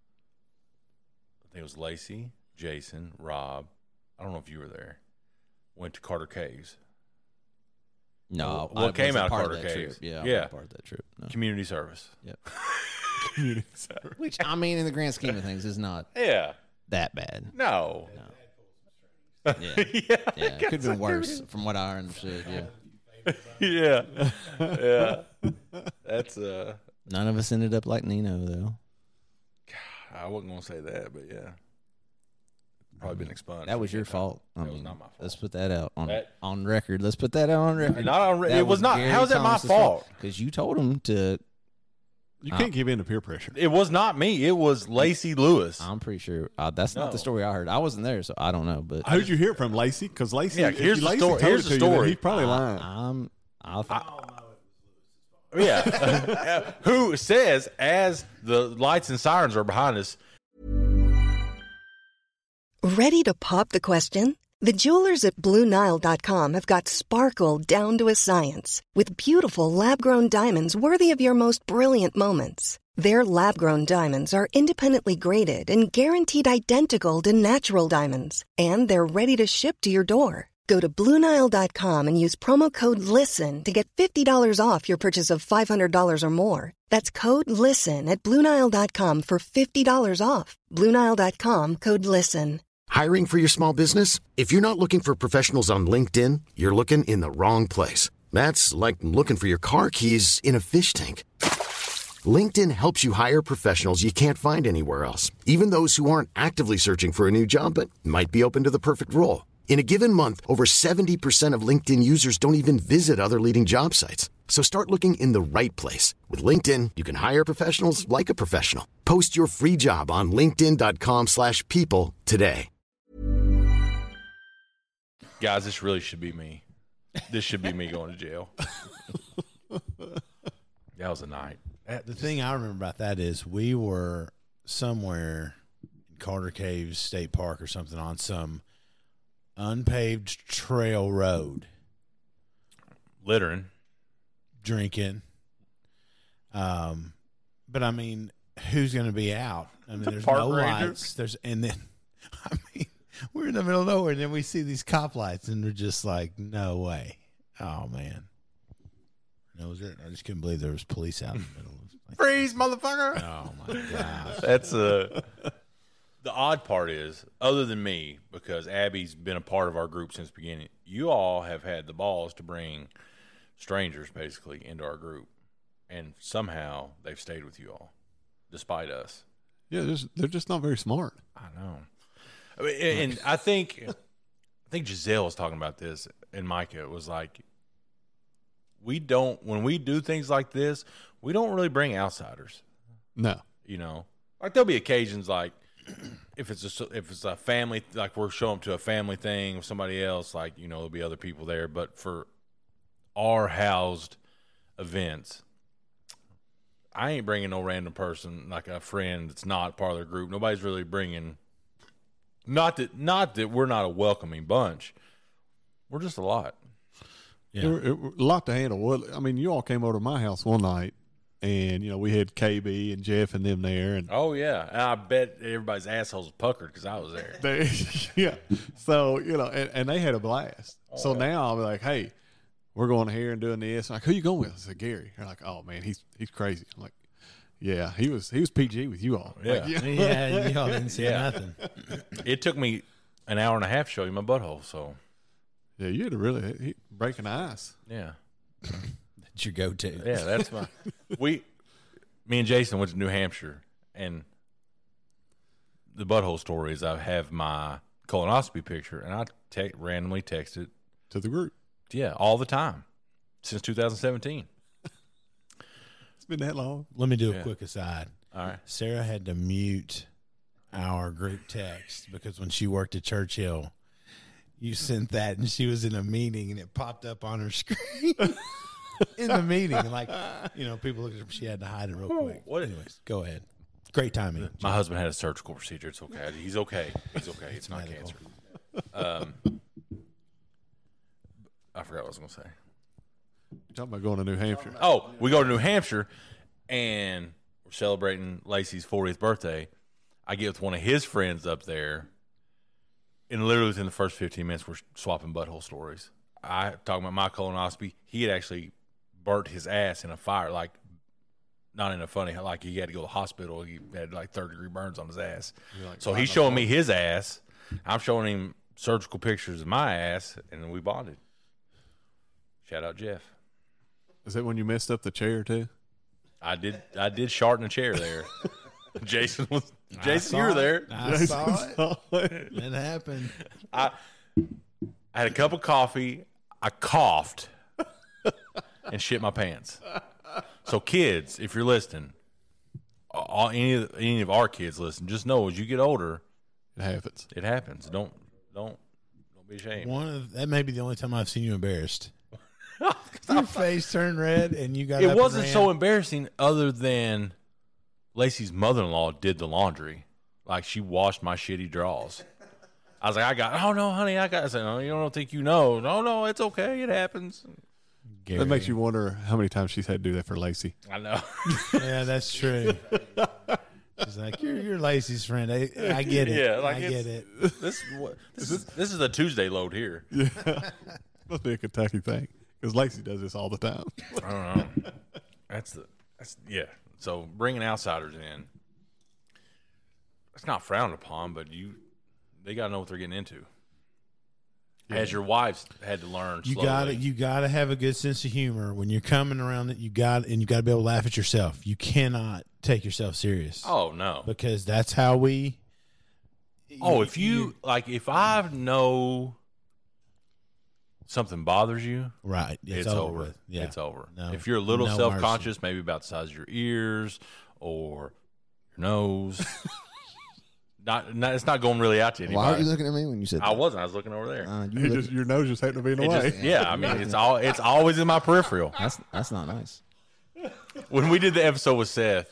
I think it was Lacey, Jason, Rob, I don't know if you were there, went to Carter Caves.
No.
What came out of
part
Carter Caves?
Yeah.
Yeah.
I wasn't part of that trip. No.
Community service.
Yep.
Community service.
Which, I mean, in the grand scheme of things, is not
Yeah.
that bad.
No.
Yeah.
Yeah.
It could have been worse from what I understood. Yeah.
Yeah. Yeah. That's
None of us ended up like Nino, though.
I wasn't gonna say that, but yeah. Probably been expunged.
That was your fault.
That was not my fault.
Let's put that out on record. Let's put that out on record.
Not on it was not. How is that my fault?
Because you told him to.
You can't give in to peer pressure.
It was not me. It was Lacey Lewis.
I'm pretty sure that's not the story I heard. I wasn't there, so I don't know. But
Who'd you hear it from, Lacey? Because Lacey,
Yeah,
if
here's the
Lacey
story.
told
Here's
it
the
to you, then
story.
he's probably lying.
Yeah. Who says as the lights and sirens are behind us?
Ready to pop the question? The jewelers at BlueNile.com have got sparkle down to a science with beautiful lab-grown diamonds worthy of your most brilliant moments. Their lab-grown diamonds are independently graded and guaranteed identical to natural diamonds, and they're ready to ship to your door. Go to BlueNile.com and use promo code LISTEN to get $50 off your purchase of $500 or more. That's code LISTEN at BlueNile.com for $50 off. BlueNile.com, code LISTEN.
Hiring for your small business? If you're not looking for professionals on LinkedIn, you're looking in the wrong place. That's like looking for your car keys in a fish tank. LinkedIn helps you hire professionals you can't find anywhere else, even those who aren't actively searching for a new job but might be open to the perfect role. In a given month, over 70% of LinkedIn users don't even visit other leading job sites. So start looking in the right place. With LinkedIn, you can hire professionals like a professional. Post your free job on linkedin.com/people today.
Guys, this really should be me. This should be me going to jail. That was a night.
The thing I remember about that is we were somewhere in Carter Caves State Park or something on some unpaved trail road.
Littering.
Drinking. But I mean, who's going to be out? I mean, there's
Park
no
ranger.
lights. And then, I mean, we're in the middle of nowhere, and then we see these cop lights, and we're just like, no way. Oh, man. No, I just couldn't believe there was police out in the middle. Like,
Freeze, motherfucker.
oh, my gosh.
That's the odd part is, other than me, because Abby's been a part of our group since the beginning, you all have had the balls to bring strangers basically into our group, and somehow they've stayed with you all despite us.
Yeah, they're just not very smart.
I know. I mean, and I think Giselle was talking about this, and Micah was like, we don't, when we do things like this, we don't really bring outsiders.
No.
You know, like there'll be occasions like if it's a family, like we're showing up to a family thing with somebody else, like, you know, there'll be other people there. But for our housed events, I ain't bringing no random person, like a friend that's not part of their group. Nobody's really bringing, not that we're not a welcoming bunch. We're just a lot.
Yeah. A lot to handle. Well, I mean, you all came over to my house one night, and, you know, we had KB and Jeff and them there. And
oh, yeah. And I bet everybody's assholes puckered because I was there.
Yeah. So, you know, and they had a blast. Oh, so now I'll be like, hey, we're going here and doing this. I'm like, who you going with? I said, Gary. They're like, oh, man, he's crazy. I'm like, yeah, he was PG with you all.
Yeah.
Like,
Yeah, y'all didn't see nothing.
It took me an hour and a half to show you my butthole, so.
Yeah, you had to really breaking the ice.
Yeah.
That's your go-to.
Yeah, that's my. Me and Jason went to New Hampshire, and the butthole story is I have my colonoscopy picture, and I randomly text it
to the group.
Yeah, all the time since 2017.
It's been that long.
Let me do a quick aside.
All right.
Sarah had to mute our group text because when she worked at Churchill, you sent that, and she was in a meeting, and it popped up on her screen in the meeting. Like, you know, people looked at her. She had to hide it real quick. Anyways, go ahead. Great timing.
My husband had a surgical procedure. It's okay. He's okay. He's okay. It's not cancer. I forgot what I was going to say.
You're talking about going to New Hampshire.
Oh, we go to New Hampshire, and we're celebrating Lacey's 40th birthday. I get with one of his friends up there, and literally within the first 15 minutes, we're swapping butthole stories. I talking about my colonoscopy. He had actually burnt his ass in a fire, like not in a funny, like he had to go to the hospital. He had like 3rd-degree burns on his ass. Like, so he's showing me his ass. I'm showing him surgical pictures of my ass, and then we bonded. Shout out Jeff.
Is that when you messed up the chair too?
I did shart in a chair there. Jason, you were there.
I saw it. It happened.
I had a cup of coffee. I coughed and shit my pants. So kids, if you're listening, any of our kids listen, just know as you get older,
it happens.
It happens. Don't be ashamed.
That may be the only time I've seen you embarrassed. Your face turned red, and you got.
It wasn't so embarrassing, other than Lacey's mother-in-law did the laundry. Like, she washed my shitty drawers. I was like, oh no, honey, I said, no, you don't think you know. No, it's okay, it happens.
Gary. That makes you wonder how many times she's had to do that for Lacey.
I know.
Yeah, that's true. She's like, you're Lacey's friend. I get it.
Yeah, like
I get it.
This is a Tuesday load here.
Yeah, must be a Kentucky thing. Because Lacey does this all the time.
I don't know. That's yeah. So bringing outsiders in, it's not frowned upon, but they got to know what they're getting into. Yeah. As your wives had to learn.
You got to have a good sense of humor when you're coming around. You got to be able to laugh at yourself. You cannot take yourself serious.
Oh no,
because that's how we.
If I know something bothers you,
right?
It's over.
With. Yeah.
It's over.
No,
if you're a little self-conscious, maybe about the size of your ears or your nose, it's not going really out to anybody.
Why are you looking at me when you said that?
I wasn't. I was looking over there.
Your nose just happened to be in the way.
I mean, it's always in my peripheral.
That's not nice.
When we did the episode with Seth,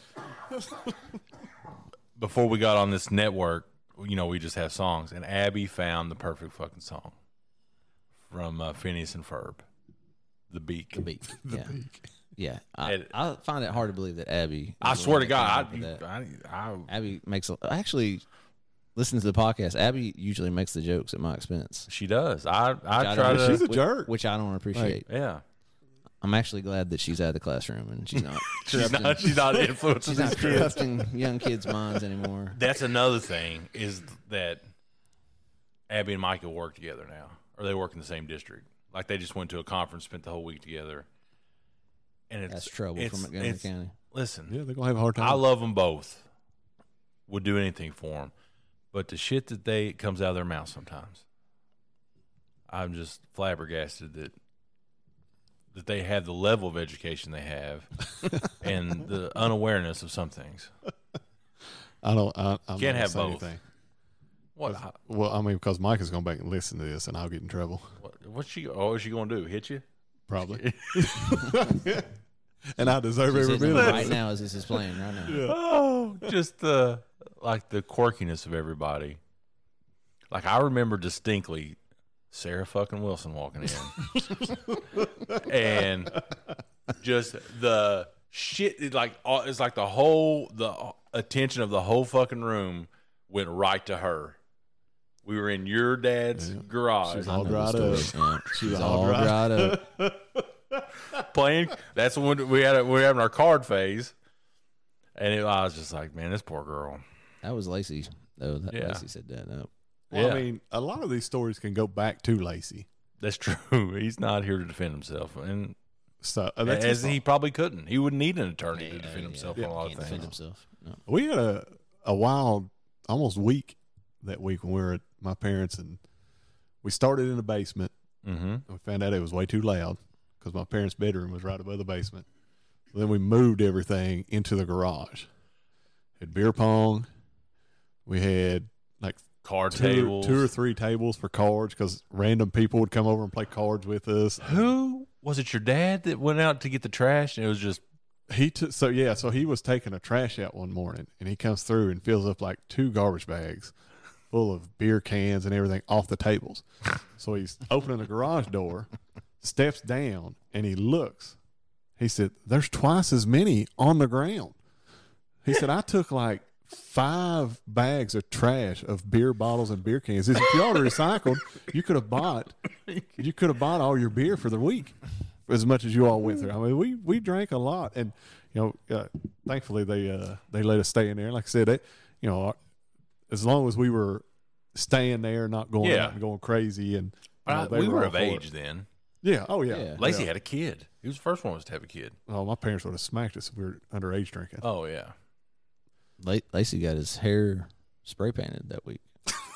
before we got on this network, we just have songs, and Abby found the perfect fucking song from Phineas and Ferb, The Beak.
The Beak. Yeah. I find it hard to believe that Abby.
I swear to God,
Abby actually listen to the podcast. Abby usually makes the jokes at my expense.
She does. I try to.
She's a jerk,
which I don't appreciate.
Right. Yeah.
I'm actually glad that she's out of the classroom and she's not.
she's not influencing.
She's not corrupting young kids' minds anymore.
That's another thing is that Abby and Micah work together now, or they work in the same district. Like they just went to a conference, spent the whole week together. And
that's trouble for Montgomery County.
Listen,
yeah, they're gonna have a hard time.
I love them both. Would do anything for them, but the shit that comes out of their mouth sometimes, I'm just flabbergasted that that they have the level of education they have and the unawareness of some things.
I'm
Can't have
say
both.
anything.
What?
Well, I mean, because Mike is going back and listen to this, and I'll get in trouble.
What's she? Oh, is she going to do? Hit you?
Probably. And I deserve
She's
every
hitting
bit
him
of
right
it.
now as this is playing right now.
Oh, just the quirkiness of everybody. Like I remember distinctly Sarah fucking Wilson walking in, and just the shit. It's like the attention of the whole fucking room went right to her. We were in your dad's garage.
She's all dried up.
Yeah.
She's
all dried up.
Playing. That's when we were having our card phase, and I was just like, man, this poor girl.
That was Lacey. Though
Yeah.
Lacey set that up.
Well,
Yeah.
I mean, a lot of these stories can go back to Lacey.
That's true. He's not here to defend himself, and
So that's his
as he
fault.
probably couldn't. He wouldn't need an attorney to defend himself on a lot
Can't
of
defend
things.
himself. No.
We had a wild, almost week that week when we were at my parents', and we started in the basement.
Mm-hmm.
And we found out it was way too loud because my parents' bedroom was right above the basement. So then we moved everything into the garage. Had beer pong. We had like
Card tables.
two or three tables for cards because random people would come over and play cards with us.
Who was it? Your dad that went out to get the trash, and it was just
So he was taking a trash out one morning, and he comes through and fills up like 2 garbage bags full of beer cans and everything off the tables. So he's opening the garage door, steps down, and he looks. He said, "There's twice as many on the ground." He said, "I took like 5 bags of trash of beer bottles and beer cans. If y'all had recycled, you could have bought all your beer for the week, as much as you all went through. I mean, we drank a lot, and thankfully they let us stay in there. Like I said, as long as we were staying there, not going out and going crazy, and they
we were
all
of
for
age
it.
then.
Yeah. Oh yeah.
Yeah.
Lacey
Yeah.
had a kid. He was the first one to have a kid.
Oh, my parents would have smacked us if we were underage drinking.
Oh yeah.
Lacey got his hair spray painted that week.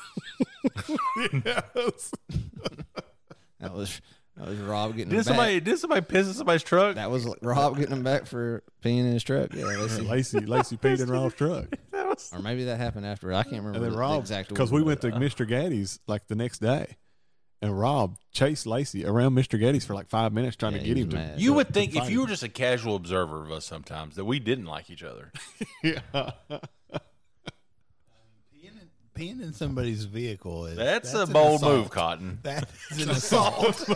Yes.
That was Rob getting
Did
him back.
somebody piss in somebody's truck?
That was Rob getting him back for peeing in his truck. Yeah, Lacey.
Lacey peed in Rob's truck.
Or maybe that happened after. I can't remember
And then
the
Rob,
exact
because
order,
we went
but,
to Mr. Gaddy's like the next day, and Rob chased Lacey around Mr. Gaddy's for like 5 minutes trying
Yeah,
to
he
get
was
him
mad.
to.
You would think if
fight
you were
him.
just a casual observer of us sometimes that we didn't like each other.
Yeah.
Peeing in somebody's vehicle is
That's a
an
bold
assault.
move, Cotton.
That is an assault.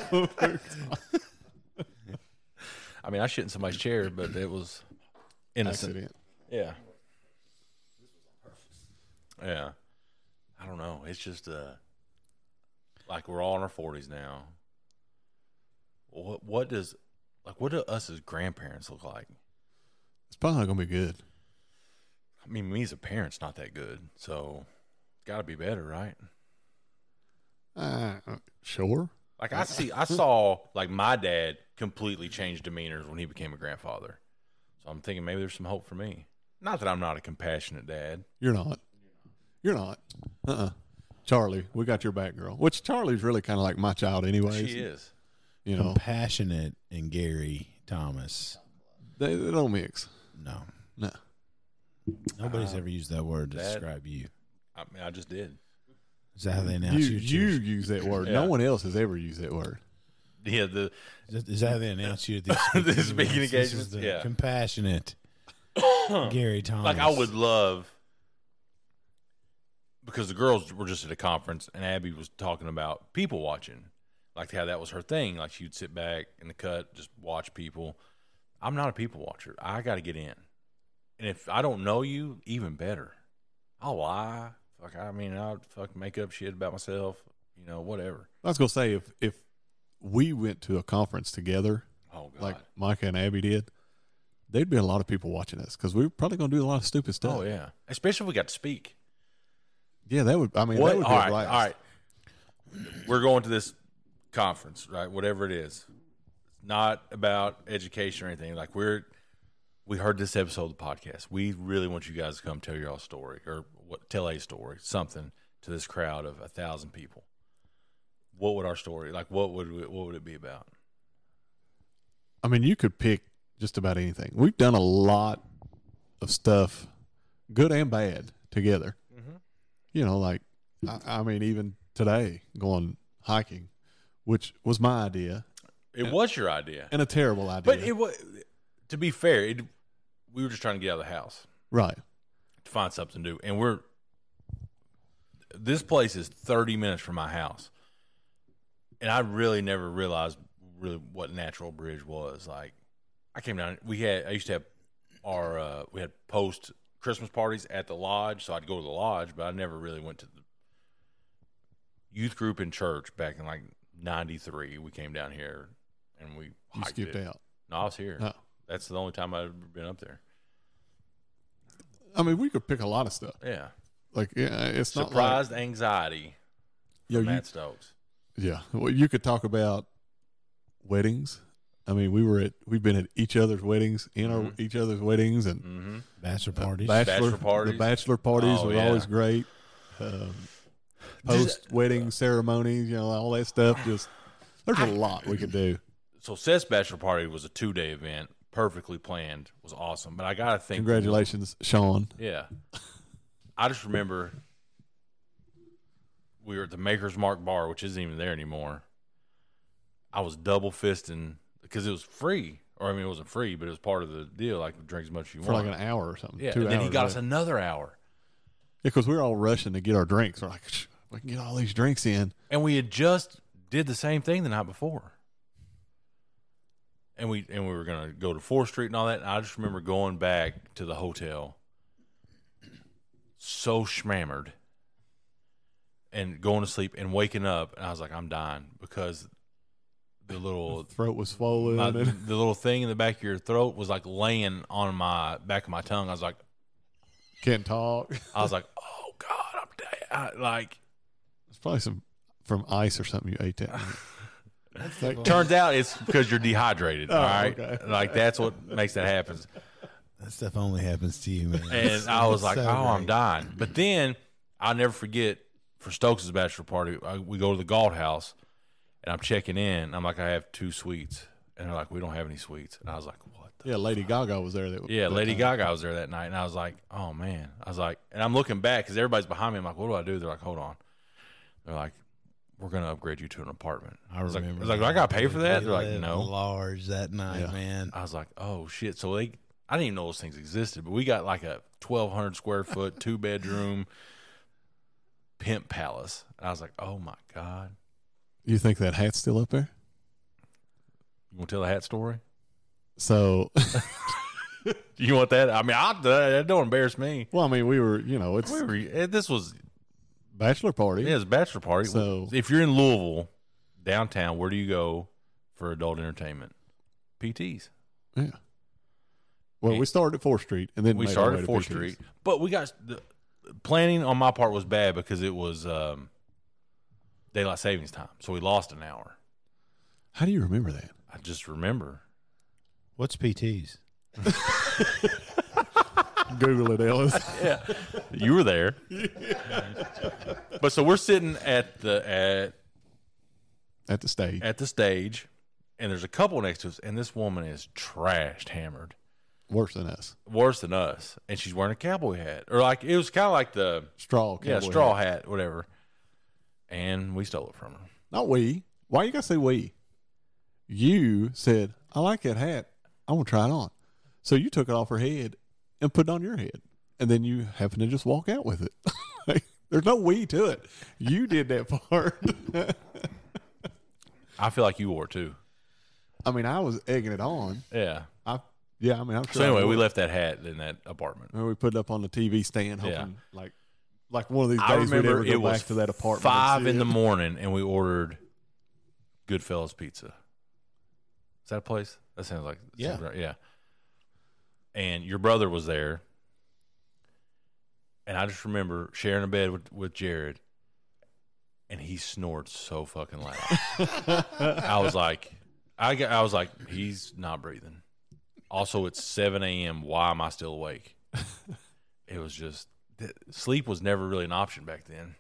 I mean, I shit in somebody's chair, but it was innocent.
Accident.
Yeah. Yeah. I don't know. It's just like we're all in our 40s now. What do us as grandparents look like?
It's probably not gonna be good.
I mean, me as a parent's not that good, so it's got to be better, right?
Sure.
Like I saw like my dad completely change demeanors when he became a grandfather. So I'm thinking maybe there's some hope for me. Not that I'm not a compassionate dad.
You're not. Charlie, we got your back, girl. Which Charlie's really kind of like my child, anyways.
She is.
You know,
Compassionate and Gary Thomas.
they don't mix.
No.
No.
Nobody's ever used that word to
that-
describe you.
I mean, I just did.
Is that how they announce
You
you?
use that word.
Yeah.
No one else has ever used that word.
Yeah,
Is that how they announce you at these
The speaking
events? This is
engagements?
the
Yeah.
Compassionate Gary Thomas.
like I would love, because the girls were just at a conference and Abby was talking about people watching, like how that was her thing. Like she'd sit back in the cut, just watch people. I'm not a people watcher. I got to get in. And if I don't know you, even better. I'll lie. I'll fucking make up shit about myself. Whatever.
I was gonna say if we went to a conference together,
Oh God.
like Micah and Abby did, there'd be a lot of people watching us because we were probably gonna do a lot of stupid stuff.
Oh yeah. Especially if we got to speak.
Yeah, that would. I mean, that would be
All
a
right,
blast.
all right. We're going to this conference, right? Whatever it is. It's not about education or anything. Like we heard this episode of the podcast. We really want you guys to come tell your story or tell a story, something to this crowd of 1,000 people. What would our story like? What would it be about?
I mean, you could pick just about anything. We've done a lot of stuff, good and bad, together. Mm-hmm. You know, like, I mean, even today, going hiking, which was my idea.
It was your idea.
And a terrible idea.
But it was, to be fair, we were just trying to get out of the house.
Right.
To find something to do. And this place is 30 minutes from my house. And I really never realized really what Natural Bridge was. Like, I came down, I used to have we had post Christmas parties at the lodge, so I'd go to the lodge, but I never really went to the youth group in church back in like 93. We came down here and we hiked.
You skipped out.
No, I was here.
No.
That's the only time I've ever been up there.
I mean, we could pick a lot of stuff.
Yeah.
Like, yeah, it's
Surprised
not like,
anxiety from Matt Stokes.
Yeah. Well, you could talk about weddings. I mean, we've been at each other's weddings, each other's weddings, and
bachelor parties.
Bachelor parties. The bachelor parties were always great. Post wedding ceremonies, you know, all that stuff. Just there's a lot we could do.
So Seth's bachelor party was a 2-day event, perfectly planned, was awesome. But I gotta think,
congratulations, Sean.
Yeah, I just remember we were at the Maker's Mark bar, which isn't even there anymore. I was double fisting because it was free, or I mean, it wasn't free, but it was part of the deal. Like, drink as much as you
for
want
like an hour or something.
Yeah,
2
and then he
hours,
got us another hour.
Yeah, because we were all rushing to get our drinks. We're like, we can get all these drinks in,
and we had just did the same thing the night before. And we were gonna go to 4th Street and all that. And I just remember going back to the hotel, so schmammered, and going to sleep and waking up, and I was like, I'm dying because the little
throat was swollen.
The little thing in the back of your throat was like laying on my back of my tongue. I was like,
can't talk.
I was like, oh God, I'm dead. Like,
it's probably from ice or something you ate that night.
Turns out it's because you're dehydrated.
Oh,
all right,
okay.
Like, that's what makes that happen.
That stuff only happens to you, man.
And I was like, I'm dying. But then I'll never forget, for Stokes' bachelor party, we go to the Galt House, and I'm checking in. I'm like, I have 2 suites. And they're like, we don't have any suites. And I was like, what the
Yeah, Lady Gaga was there.
Lady Gaga was there that night. And I was like, oh, man. I was like, and I'm looking back because everybody's behind me. I'm like, what do I do? They're like, hold on. They're like, we're going to upgrade you to an apartment.
I remember.
I was like, do I got to pay for that? They're like, no.
Large that night, man.
I was like, oh, shit. So I didn't even know those things existed, but we got like a 1,200 square foot, 2-bedroom pimp palace. And I was like, oh, my God.
You think that hat's still up there?
You want to tell the hat story?
So,
you want that? I mean, that don't embarrass me.
Well, I mean, we were,
this was
bachelor party.
Yeah, it's a bachelor party.
So,
if you're in Louisville, downtown, where do you go for adult entertainment? PTs.
Yeah. Well, we started at 4th Street, and then
we started at 4th Street, but we got the planning on my part was bad because it was daylight savings time, so we lost an hour.
How do you remember that?
I just remember.
What's PTs?
Google it, Ellis.
Yeah, you were there. But so we're sitting at the stage, and there's a couple next to us, and this woman is trashed, hammered.
Worse than us.
And she's wearing a cowboy hat, or like it was kind of like the
straw
hat, whatever. And we stole it from her.
Not we. Why you gotta say we? You said, I like that hat. I want to try it on. So you took it off her head and put it on your head. And then you happened to just walk out with it. There's no we to it. You did that part.
I feel like you wore it too.
I mean, I was egging it on.
Yeah.
I'm sure.
So anyway, we left that hat in that apartment.
And we put it up on the TV stand, hoping like one of these days
we'd
ever go back to that apartment.
5 in the morning, and we ordered Goodfellas Pizza. Is that a place? That sounds like right. Yeah. And your brother was there, and I just remember sharing a bed with Jared, and he snored so fucking loud. I was like, he's not breathing. Also, it's 7 a.m. Why am I still awake? It was just sleep was never really an option back then.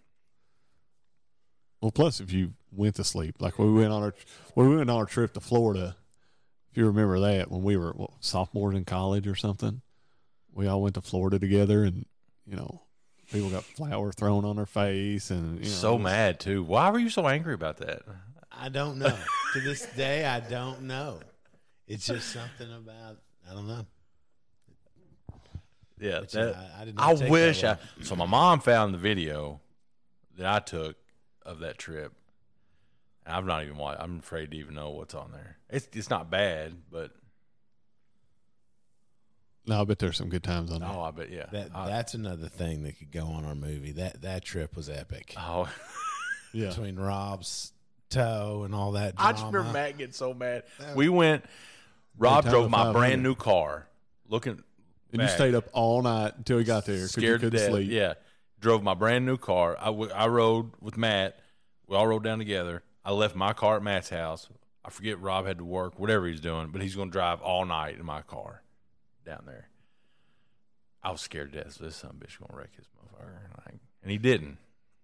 Well, plus if you went to sleep, like when we went on our trip to Florida If you remember that, when we were sophomores in college or something, we all went to Florida together, and people got flour thrown on their face, and
so mad too. Why were you so angry about that?
I don't know. To this day, I don't know. It's just something about, I don't know.
Yeah,
I did not take
wish.
that
So my mom found the video that I took of that trip. And I've not even watched. I'm afraid to even know what's on there. It's not bad, but
no, I bet there's some good times on there.
oh, I bet yeah.
That's another thing that could go on our movie. That trip was epic.
Oh,
yeah.
Between Rob's toe and all that drama.
I just remember Matt getting so mad. We went. Rob drove my brand new car, looking.
And you stayed up all night until he got there because you couldn't sleep.
Yeah, drove my brand new car. I rode with Matt. We all rode down together. I left my car at Matt's house. I forget Rob had to work, whatever he's doing, but he's going to drive all night in my car down there. I was scared to death. So this son of a bitch going to wreck his motherfucker, and he didn't.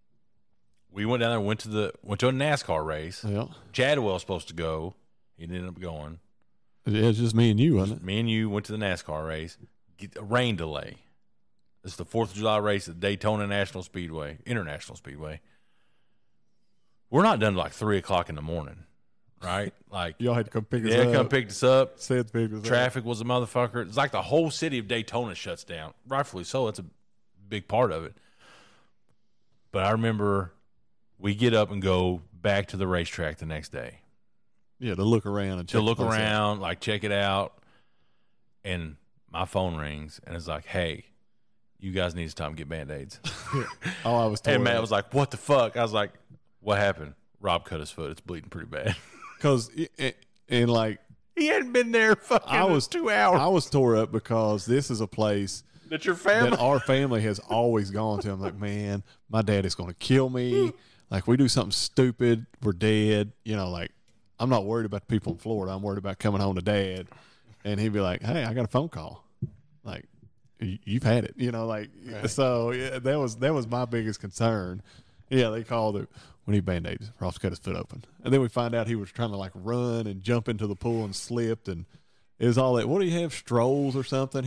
We went down there, went to a NASCAR race.
Yeah.
Chadwell was supposed to go. He ended up going.
Yeah, it's just me and you, wasn't it?
Me and you went to the NASCAR race. Get a rain delay. It's the 4th of July race at Daytona International Speedway. We're not done like 3 o'clock in the morning, right? Like
y'all had to come pick us up.
Yeah, come pick us up.
Said pick us
Traffic was a motherfucker. It's like the whole city of Daytona shuts down. Rightfully so. That's a big part of it. But I remember we get up and go back to the racetrack the next day.
Yeah, to look around and check
check it out. And my phone rings, and it's like, hey, you guys need to stop and get Band-Aids.
Oh, I was told.
And Matt was like, what the fuck? I was like, what happened? Rob cut his foot. It's bleeding pretty bad.
Because, and like,
he hadn't been there fucking 2 hours.
I was tore up because this is a place
that our
family has always gone to. I'm like, man, my dad is going to kill me. Like, we do something stupid, we're dead. Like, I'm not worried about the people in Florida. I'm worried about coming home to Dad. And he'd be like, hey, I got a phone call. Like, you've had it. Right. So yeah, that was my biggest concern. Yeah, they called it. We need Band-Aids. Ross cut his foot open. And then we find out he was trying to, like, run and jump into the pool and slipped. And it was all that. What do you have, Strolls or something?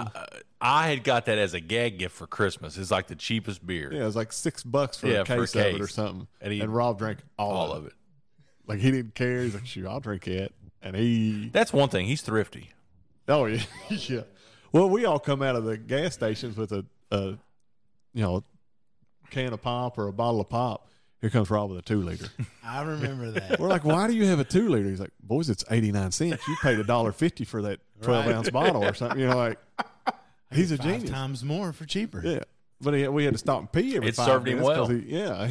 I had got that as a gag gift for Christmas. It's like the cheapest beer.
Yeah, it was like $6 for a case of it or something. And Rob drank all of it. Like, he didn't care. He's like, shoot, I'll drink it. And
that's one thing. He's thrifty.
Oh, yeah. Yeah. Well, we all come out of the gas stations with a can of pop or a bottle of pop. Here comes Rob with a 2-liter.
I remember that.
We're like, why do you have a 2-liter? He's like, boys, it's 89 cents. You paid $1.50 for that 12-ounce bottle or something. Like, he's a genius.
5 times more for cheaper.
Yeah. But we had to stop and pee every 5 minutes.
It served him well.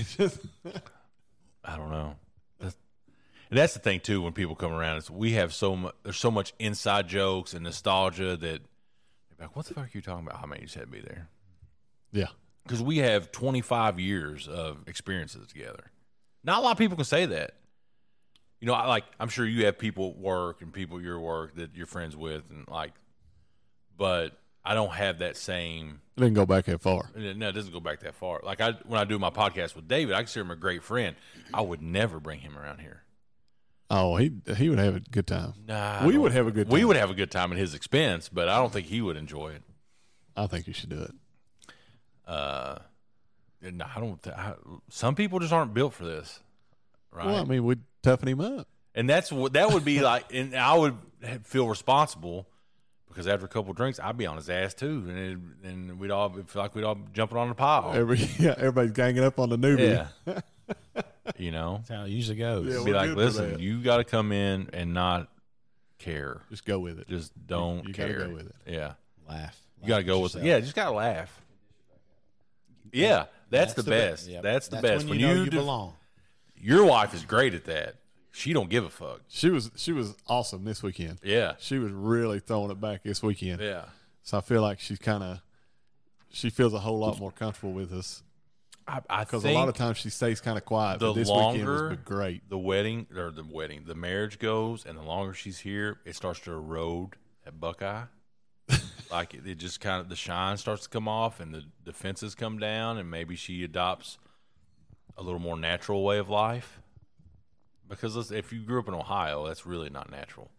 I don't know. And that's the thing too. When people come around, is we have there's so much inside jokes and nostalgia that they're like, "What the fuck are you talking about?" I mean, you just had to be there.
Yeah,
because we have 25 years of experiences together. Not a lot of people can say that. I'm sure you have people at work and people at your work that you're friends with, but I don't have that same.
It didn't go back that far.
No, it doesn't go back that far. Like when I do my podcast with David, I consider him a great friend. I would never bring him around here.
Oh, he would have a good time.
Nah,
we would have a good time.
We would have a good time at his expense, but I don't think he would enjoy it.
I think you should do it.
I don't. Some people just aren't built for this, right?
Well, I mean, we'd toughen him up,
and that would be like, and I would feel responsible because after a couple of drinks, I'd be on his ass too, and we'd all feel like we'd all jumping on the pile.
Everybody's ganging up on the newbie.
Yeah.
That's how it usually goes.
Yeah,
be like, listen, you got to come in and not care.
Just go with it.
Just don't care.
You got to go with it.
Yeah.
Laugh.
You got to go with it. Yeah, just got to laugh. Yeah, that's the best.
Yep.
That's the best.
When you belong.
Your wife is great at that. She don't give a fuck.
She was awesome this weekend.
Yeah.
She was really throwing it back this weekend.
Yeah.
So I feel like she feels a whole lot more comfortable with us. Because a lot of times she stays kind of quiet. But this weekend was great.
The marriage goes, and the longer she's here, it starts to erode at Buckeye. Like it just kind of, the shine starts to come off, and the defenses come down, and maybe she adopts a little more natural way of life. Because if you grew up in Ohio, that's really not natural.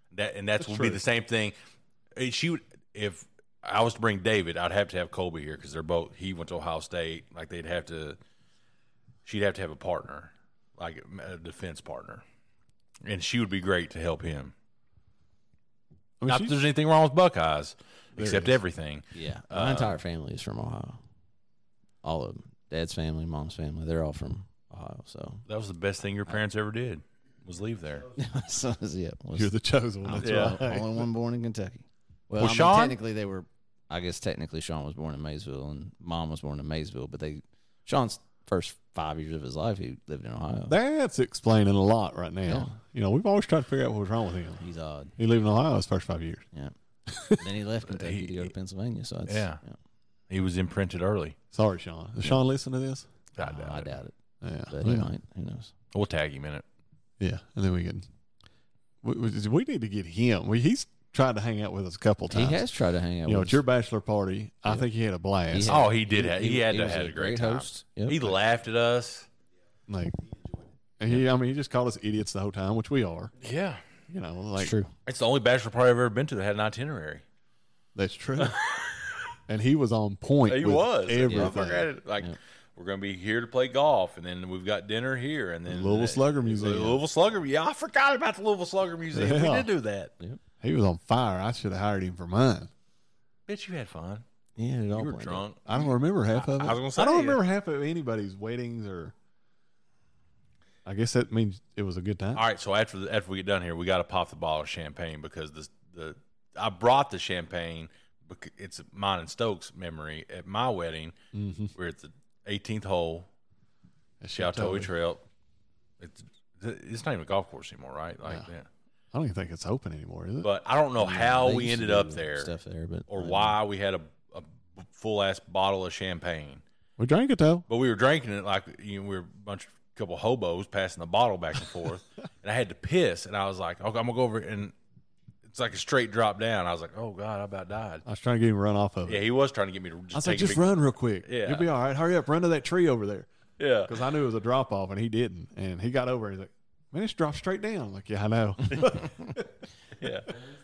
That's would be the same thing. She would, if I was to bring David, I'd have to have Colby here because they're both. He went to Ohio State. Like she'd have to have a partner, like a defense partner, and she would be great to help him. Not that there's anything wrong with Buckeyes, except everything.
Yeah, my entire family is from Ohio. All of them. Dad's family, mom's family, they're all from Ohio. So
that was the best thing your parents ever did, was leave there.
So,
you're the chosen one. That's right.
Only one born in Kentucky. Well,
Sean?
technically they were. I guess technically Sean was born in Maysville and Mom was born in Maysville, but Sean's first 5 years of his life he lived in Ohio.
That's explaining a lot right now. Yeah. We've always tried to figure out what was wrong with him.
He's odd.
He lived in Ohio his first 5 years.
Yeah. Then he left Kentucky to go to Pennsylvania. So it's,
He was imprinted early.
Sorry, Sean. Does Sean listen to this?
I doubt it.
Yeah,
but he might. Who knows?
We'll tag him in it.
Yeah, and then we can. We need to get him. He's tried to hang out with us a couple times.
He has tried to hang out.
At your bachelor party, I think he had a blast.
He did. He had to have a great time.
Host. Yep.
He laughed at us.
He just called us idiots the whole time, which we are.
Yeah,
it's true.
It's the only bachelor party I've ever been to that had an itinerary.
That's true. And he was on point.
He
with
was
everything.
We're going to be here to play golf, and then we've got dinner here, and then
Louisville Slugger Museum.
The Louisville Slugger. Yeah, I forgot about the Louisville Slugger Museum.
Yeah.
We did do that.
Yep.
He was on fire. I should have hired him for mine.
Bitch, you had fun.
Yeah,
you were drunk.
I don't remember half of it.
I was going to say,
I don't remember half of anybody's weddings or. I guess that means it was a good time.
All right, so after we get done here, we got to pop the bottle of champagne because I brought the champagne. Because it's mine and Stokes' memory at my wedding.
Mm-hmm.
We're at the 18th hole. Chateau Trail. It's not even a golf course anymore, right?
I don't even think it's open anymore, is it?
But I don't know how we ended up there, or why we had a full ass bottle of champagne.
We drank it though,
but we were drinking it like we were a couple hobos passing the bottle back and forth. And I had to piss, and I was like, "Okay, I'm gonna go over," and it's like a straight drop down. I was like, "Oh God, I about died."
I was trying to get him to run off of it.
Yeah, he was trying to get me to.
I was like, "Just run real quick.
Yeah,
you'll be all right. Hurry up, run to that tree over there."
Yeah,
because I knew it was a drop off, and he didn't. And he got over, and he's like, "Man, it's dropped straight down." I'm like, yeah, I know.
Yeah,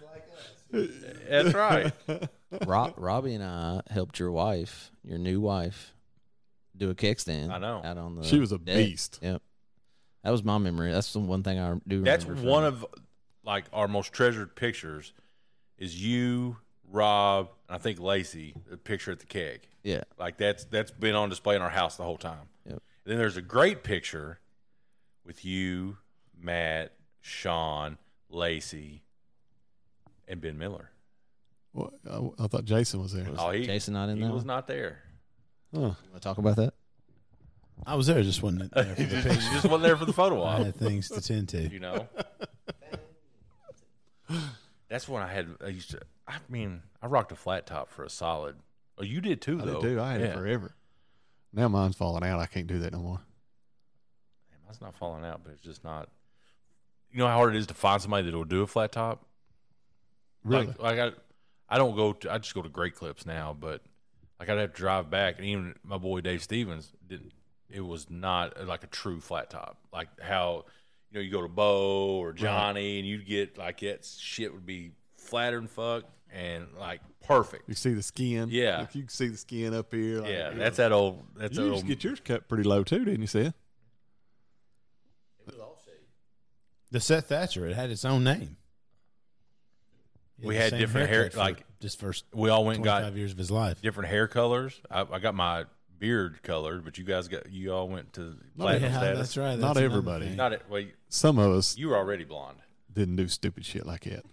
that's right.
Robbie and I helped your new wife, do a kickstand.
I know.
Out on the
she was a
deck.
beast.
Yep, that was my memory. That's the one thing I do.
That's one of like our most treasured pictures. Is you, Rob, and I think Lacey, a picture at the keg.
Yeah,
like that's been on display in our house the whole time.
Yep.
And then there's a great picture with you, Matt, Sean, Lacey, and Ben Miller.
Well, I thought Jason was there.
Jason not in there?
He was not there.
Huh.
Want to talk about that?
I was there, just wasn't there for the picture.
You just wasn't there for the photo op.
I had things to tend to.
You know. That's when I rocked a flat top for a solid. Oh, you did too, though.
I did too. I had it forever. Now mine's falling out. I can't do that no more.
Mine's not falling out, but it's just not. You know how hard it is to find somebody that will do a flat top?
Really?
Like I don't go to. I just go to Great Clips now, but like I'd have to drive back, and even my boy Dave Stevens didn't. It was not like a true flat top, like how you go to Bo or Johnny, and you'd get like that shit would be flatter than fuck and like perfect.
You see the skin,
yeah.
Like you can see the skin up here. Like,
yeah, that's that old. That's
you
that
used
old.
to get yours cut pretty low too, didn't you, Seth?
It was all shade. The Seth Thatcher, it had its own name.
We had different hair, like
just first.
We all went and got
25 years of his life.
Different hair colors. I got my beard colored, but you all went to platinum status.
That's right.
Not everybody.
Not it. Well,
some of us.
You were already blonde.
Didn't do stupid shit like that.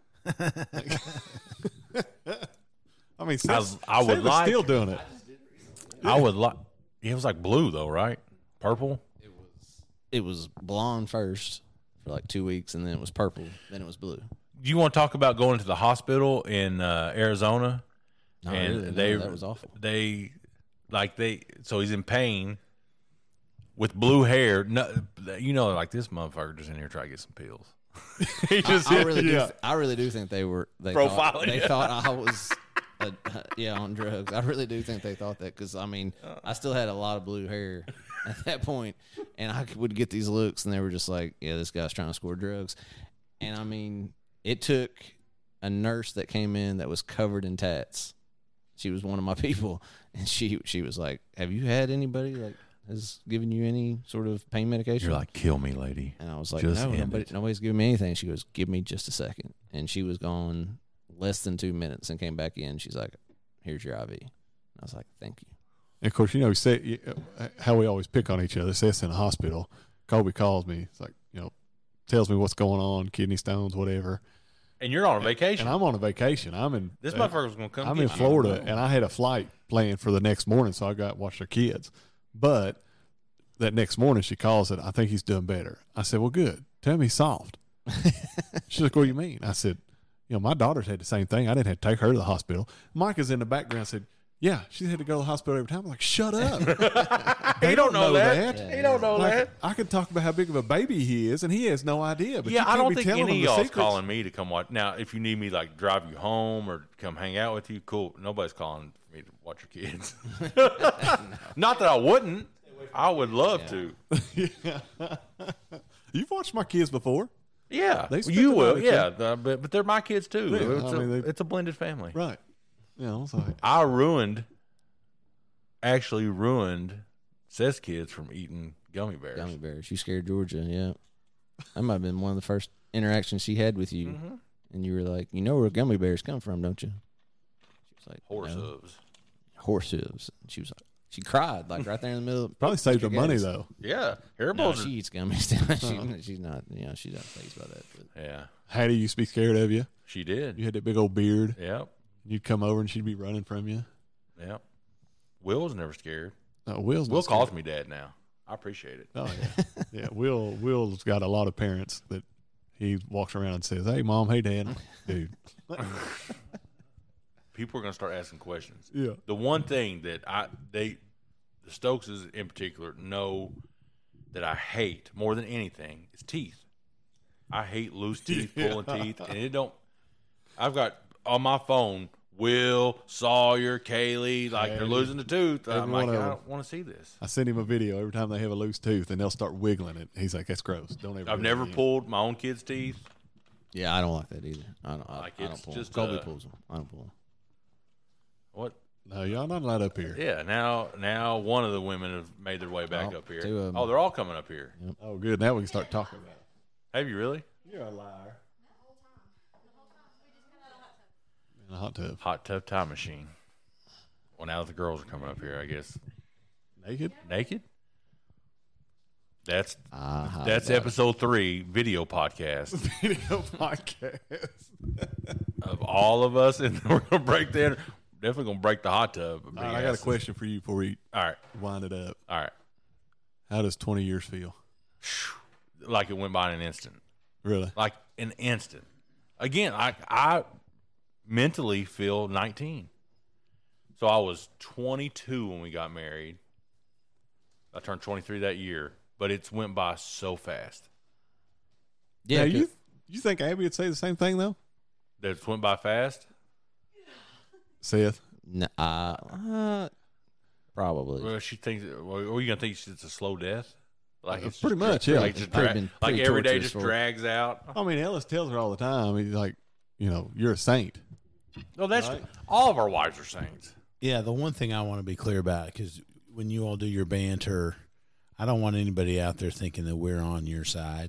I mean,
I would like
still doing it.
I would like. It was like blue though, right? Purple.
It was blonde first for like 2 weeks, and then it was purple. Then it was blue.
Do you want to talk about going to the hospital in Arizona?
No, and really, that was awful.
So he's in pain with blue hair. No, like this motherfucker just in here trying to get some pills.
He just, I really do think they
profiling.
They thought I was, on drugs. I really do think they thought that because I still had a lot of blue hair at that point, and I would get these looks, and they were just like, "Yeah, this guy's trying to score drugs," and It took a nurse that came in that was covered in tats. She was one of my people, and she was like, "Have you had anybody like has given you any sort of pain medication?"
You're like, "Kill me, lady."
And I was like,
Just
"No,
end
nobody's giving me anything." She goes, "Give me just a second." And she was gone less than 2 minutes and came back in. She's like, "Here's your IV." And I was like, "Thank you."
And of course, you know, how we always pick on each other. Say it's in a hospital. Kobe calls me. It's like, you know, tells me what's going on, kidney stones, whatever.
And you're on a vacation.
And I'm on a vacation. I'm in.
This motherfucker's going to come.
I'm in Florida, and I had a flight planned for the next morning, so I got to watch their kids. But that next morning, she calls it. I think he's doing better. I said, "Well, good. Tell me he's soft." She's like, "What do you mean?" I said, "You know, my daughter's had the same thing. I didn't have to take her to the hospital." Micah's in the background. Said, "Yeah, she had to go to the hospital every time." I'm like, "Shut up."
He don't know that.
Yeah.
He don't know
like,
that.
I can talk about how big of a baby he is, and he has no idea. But
yeah,
you can't
I don't
be
think
telling
any of
him the
y'all's
secrets.
calling me to come watch. Now, if you need me, like, drive you home or come hang out with you, cool. Nobody's calling for me to watch your kids. Not that I wouldn't. I would love to.
You've watched my kids before.
Yeah,
They spent
you
the
will.
night
Yeah,
at
but they're my kids too.
Yeah,
It's a blended family.
Right. Yeah, I was like,
I actually ruined Seth's kids from eating gummy bears.
Gummy bears. You scared Georgia, yeah. That might have been one of the first interactions she had with you.
Mm-hmm.
And you were like, "You know where gummy bears come from, don't you?" She was like,
Horse
"No."
hooves.
Horse hooves. And she was like, she cried, like right there in the middle.
probably saved her
Mr.
money
Gaddis.
though.
Yeah,
No,
Haribo's.
she eats gummies. She's not, she's not fazed by that. But.
Yeah,
Hattie used to be scared of you.
she did.
You had that big old beard.
Yep,
You'd come over and she'd be running from you.
yep. Will was never scared.
Will's
Will
not scared.
calls me dad now. I appreciate it.
Oh yeah, yeah. Will's got a lot of parents that he walks around and says, "Hey mom, hey dad," dude.
People are gonna start asking questions.
Yeah.
The one thing that the Stokeses in particular know that I hate more than anything is teeth. I hate loose teeth, pulling teeth, and it don't. I've got on my phone Will, Sawyer, Kaylee, like they're losing a tooth. I'm like, I don't want to see this.
I send him a video every time they have a loose tooth, and they'll start wiggling it. He's like, "That's gross. Don't ever."
I've
do
never
that again."
pulled my own kids' teeth.
Yeah, I don't like that either. I don't
it's
pull
just,
them. Colby pulls them. I don't pull them.
What?
No, y'all not allowed up here.
Yeah, now one of the women have made their way back up here.
two of 'em.
Oh, they're all coming up here.
Yep.
Oh, good. Now we can start talking about it.
Have you really?
You're a liar. In a hot tub.
Hot tub time machine. Well, now that the girls are coming up here, I guess.
Naked?
Naked? That's
About
episode 3, video podcast
Video podcast.
of all of us, and we're gonna break the definitely gonna break the hot tub.
All right, I got a question for you before we
All right,
wind it up.
all right.
How does 20 years feel?
Like it went by in an instant.
Really?
Like an instant. Again, I mentally feel 19. So I was 22 when we got married. I turned 23 that year, but it's went by so fast.
Yeah,
Now, you think Abby would say the same thing though?
That it's went by fast.
Seth?
probably.
Well, she thinks. Well, are you gonna think it's a slow death? Like it's
Pretty
just
much, yeah.
Like,
It's
just
probably been
like
pretty
every day
torturous
just
for her.
drags out.
I mean, Ellis tells her all the time. He's like, you're a saint.
No, that's
Right.
all of our wives are saints.
Yeah, the one thing I want to be clear about, because when you all do your banter, I don't want anybody out there thinking that we're on your side.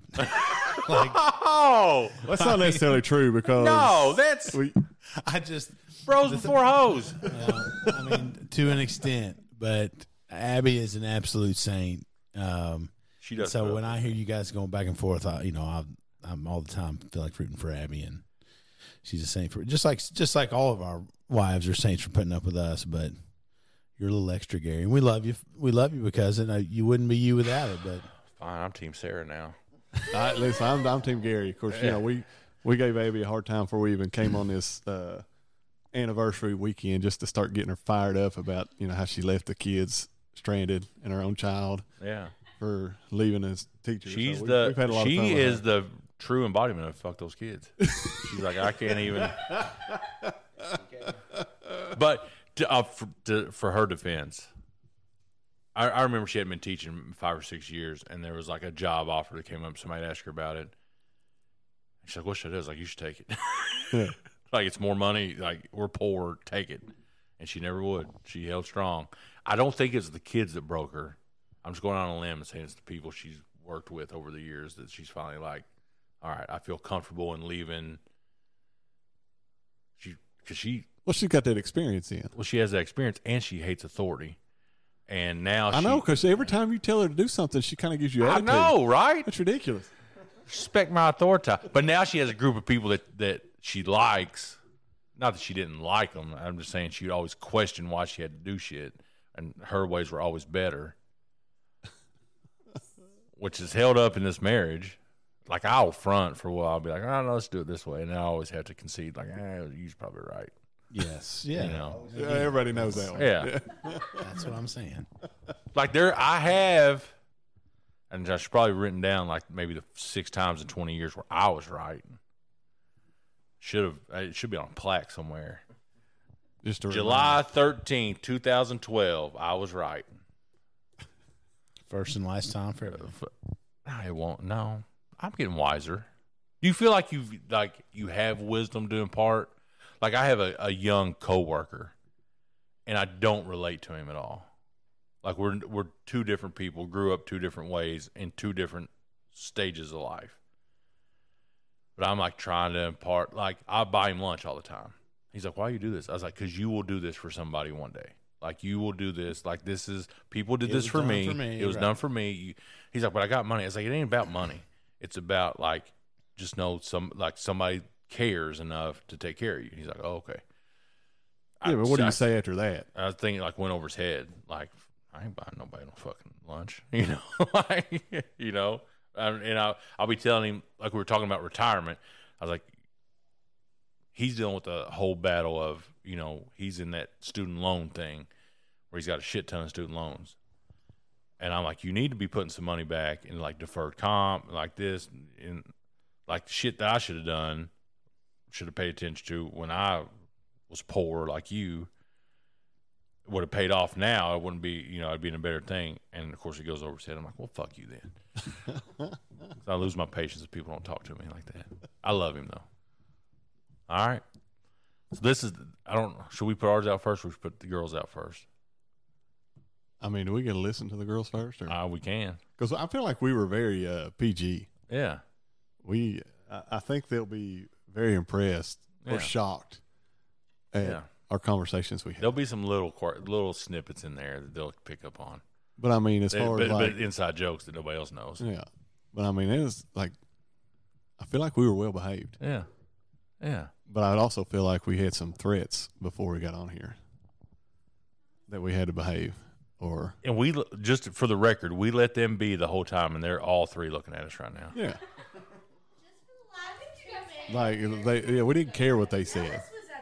Oh
That's not necessarily true because
no, that's
I just,
bros before hoes.
I mean, to an extent, but Abby is an absolute saint.
She does.
So when I hear you guys going back and forth, I'm all the time feel like rooting for Abby, and she's a saint for just like all of our wives are saints for putting up with us. But you're a little extra, Gary, and we love you. We love you because you wouldn't be you without it. But
fine, I'm Team Sarah now.
listen, I'm Team Gary. Of course, we gave Abby a hard time before we even came on this anniversary weekend just to start getting her fired up about how she left the kids stranded and her own child
Yeah,
for leaving as teacher.
she's
So we've had a lot of fun with her.
the true embodiment of fuck those kids. She's like, I can't even. But for her defense, I remember she had been teaching 5 or 6 years, and there was like a job offer that came up. Somebody asked her about it. She's like, what should I do? I was like, you should take it.
Yeah.
Like, it's more money. Like, we're poor. Take it. And she never would. She held strong. I don't think it's the kids that broke her. I'm just going on a limb and saying it's the people she's worked with over the years that she's finally like, all right, I feel comfortable in leaving.
Well, she's got that experience in.
Well, she has that experience, and she hates authority. And now
I know, because every time you tell her to do something, she kind of gives you attitude.
I know, right?
That's ridiculous.
Respect my authority. But now she has a group of people that she likes. Not that she didn't like them. I'm just saying she'd always question why she had to do shit, and her ways were always better, which is held up in this marriage. Like, I'll front for a while. I'll be like, oh, no, let's do it this way. And then I always have to concede, like, you're probably right.
Yes. Yeah.
You know?
Yeah, everybody knows that one.
Yeah.
That's what I'm saying.
Like, I have, and I should probably written down, like, maybe the 6 times in 20 years where I was right. It should be on a plaque somewhere.
Just to
July 13th, 2012, I was right.
First and last time for everything.
It won't. No. I'm getting wiser. Do you feel like you have wisdom to impart? Like, I have a young coworker, and I don't relate to him at all. Like, we're two different people, grew up 2 different ways in 2 different stages of life. But I'm like trying to impart. Like, I buy him lunch all the time. He's like, "Why you do this?" I was like, "Because you will do this for somebody one day. Like, you will do this. Like, this is people did this for me. It was done for me." He's like, "But I got money." I was like, "It ain't about money. It's about, like, just know somebody cares enough to take care of you." He's like, "Oh, okay."
Yeah, but what do you say after that?
I was thinking, like, went over his head. Like, I ain't buying nobody no fucking lunch, you know. Like, you know. And I'll be telling him, like, we were talking about retirement. I was like, he's dealing with the whole battle of, you know, he's in that student loan thing where he's got a shit ton of student loans. And I'm like, you need to be putting some money back in, like, deferred comp, like this, and like shit that I should have done, should have paid attention to when I was poor, like you. Would have paid off now. It wouldn't be, you know, I'd be in a better thing. And of course, he goes over his head. I'm like, well, fuck you then. I lose my patience if people don't talk to me like that. I love him though. All right. So this is, should we put ours out first or should we put the girls out first?
I mean, are we going to listen to the girls first? Or?
We can.
Because I feel like we were very PG.
Yeah.
I think they'll be very impressed or shocked at our conversations we had.
There'll be some little snippets in there that they'll pick up on.
But I mean, as far as like
inside jokes that nobody else knows.
Yeah. But I mean, it was like, I feel like we were well behaved.
Yeah. Yeah.
But I'd also feel like we had some threats before we got on here that we had to behave.
And we, just for the record, we let them be the whole time, and they're all 3 looking at us right now.
Yeah. Like we didn't care what they said.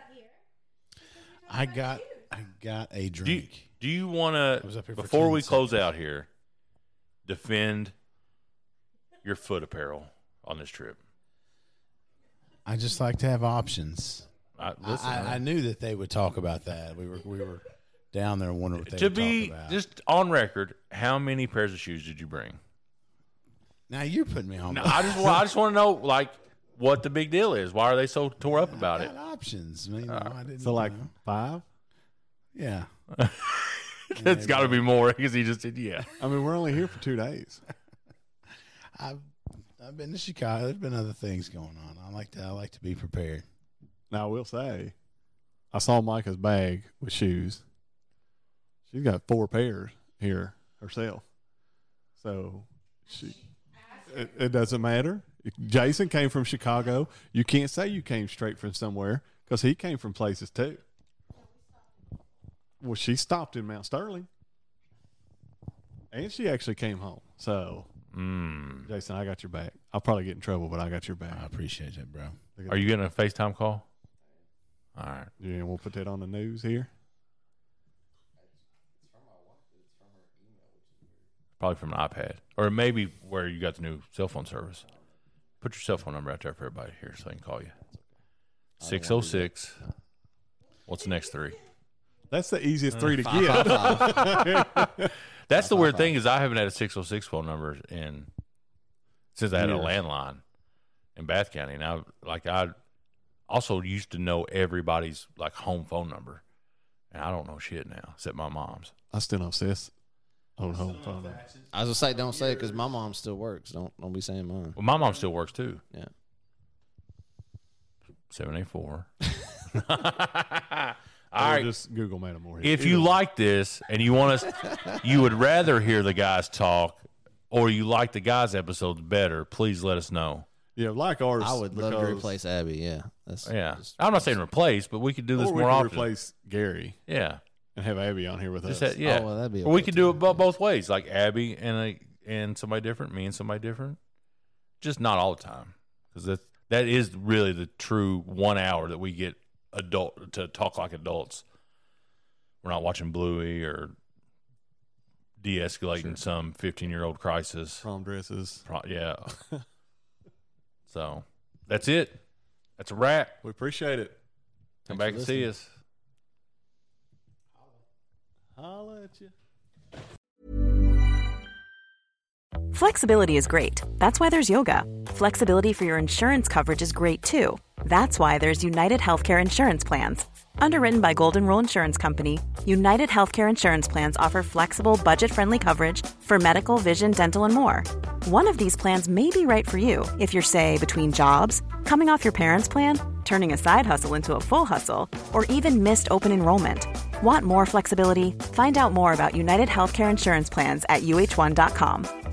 I got a drink.
Do you want to, before we close out here, defend your foot apparel on this trip?
I just like to have options.
Listen,
I knew that they would talk about that. We were down there wondering what they would talk about.
Just on record, how many pairs of shoes did you bring?
Now you're putting me on.
No, I just want to know, like, what the big deal is. Why are they so tore up about it?
Options. I mean, I didn't.
So like 5?
Yeah.
It's got to be more because he just said yeah.
I mean, we're only here for 2 days.
I've been to Chicago. There's been other things going on. I like to be prepared.
Now I will say, I saw Micah's bag with shoes. She's got 4 pairs here herself. So it doesn't matter. Jason came from Chicago. You can't say you came straight from somewhere because he came from places too. Well, she stopped in Mount Sterling. And she actually came home. So, Jason, I got your back. I'll probably get in trouble, but I got your back.
I appreciate that, bro.
Are you getting a FaceTime call? All right.
Yeah, we'll put that on the news here.
Probably from an iPad. Or maybe where you got the new cell phone service. Put your cell phone number out there for everybody here so they can call you. 606. What's the next 3?
That's the easiest 3 to get.
That's the weird thing is I haven't had a 606 phone number since I had a landline. in Bath County, and I also used to know everybody's like home phone number, and I don't know shit now except my mom's.
I still know sis. Home phone number.
I was gonna say, don't say it because my mom still works. Don't be saying mine.
Well, my mom still works too.
Yeah.
784. All right.
Just Google Matamore.
If you like this and you want us, you would rather hear the guys talk, or you like the guys' episodes better, please let us know.
Yeah, like ours.
I would love to replace Abby. Yeah.
I'm not saying replace, but we could do this more often.
Replace Gary.
Yeah.
And have Abby on here with us.
Yeah.
Oh, well, that'd be
or we could do it both ways, like Abby and somebody different, me and somebody different. Just not all the time, because that is really the true 1 hour that we get adult to talk like adults. We're not watching Bluey or de-escalating some 15-year-old crisis.
Prom dresses.
Yeah. So that's it. That's a wrap.
We appreciate it.
Come back and see us.
Holla at you.
Flexibility is great. That's why there's yoga. Flexibility for your insurance coverage is great too. That's why there's United Healthcare Insurance Plans. Underwritten by Golden Rule Insurance Company, United Healthcare Insurance Plans offer flexible, budget-friendly coverage for medical, vision, dental, and more. One of these plans may be right for you if you're, say, between jobs, coming off your parents' plan, turning a side hustle into a full hustle, or even missed open enrollment. Want more flexibility? Find out more about United Healthcare Insurance Plans at uh1.com.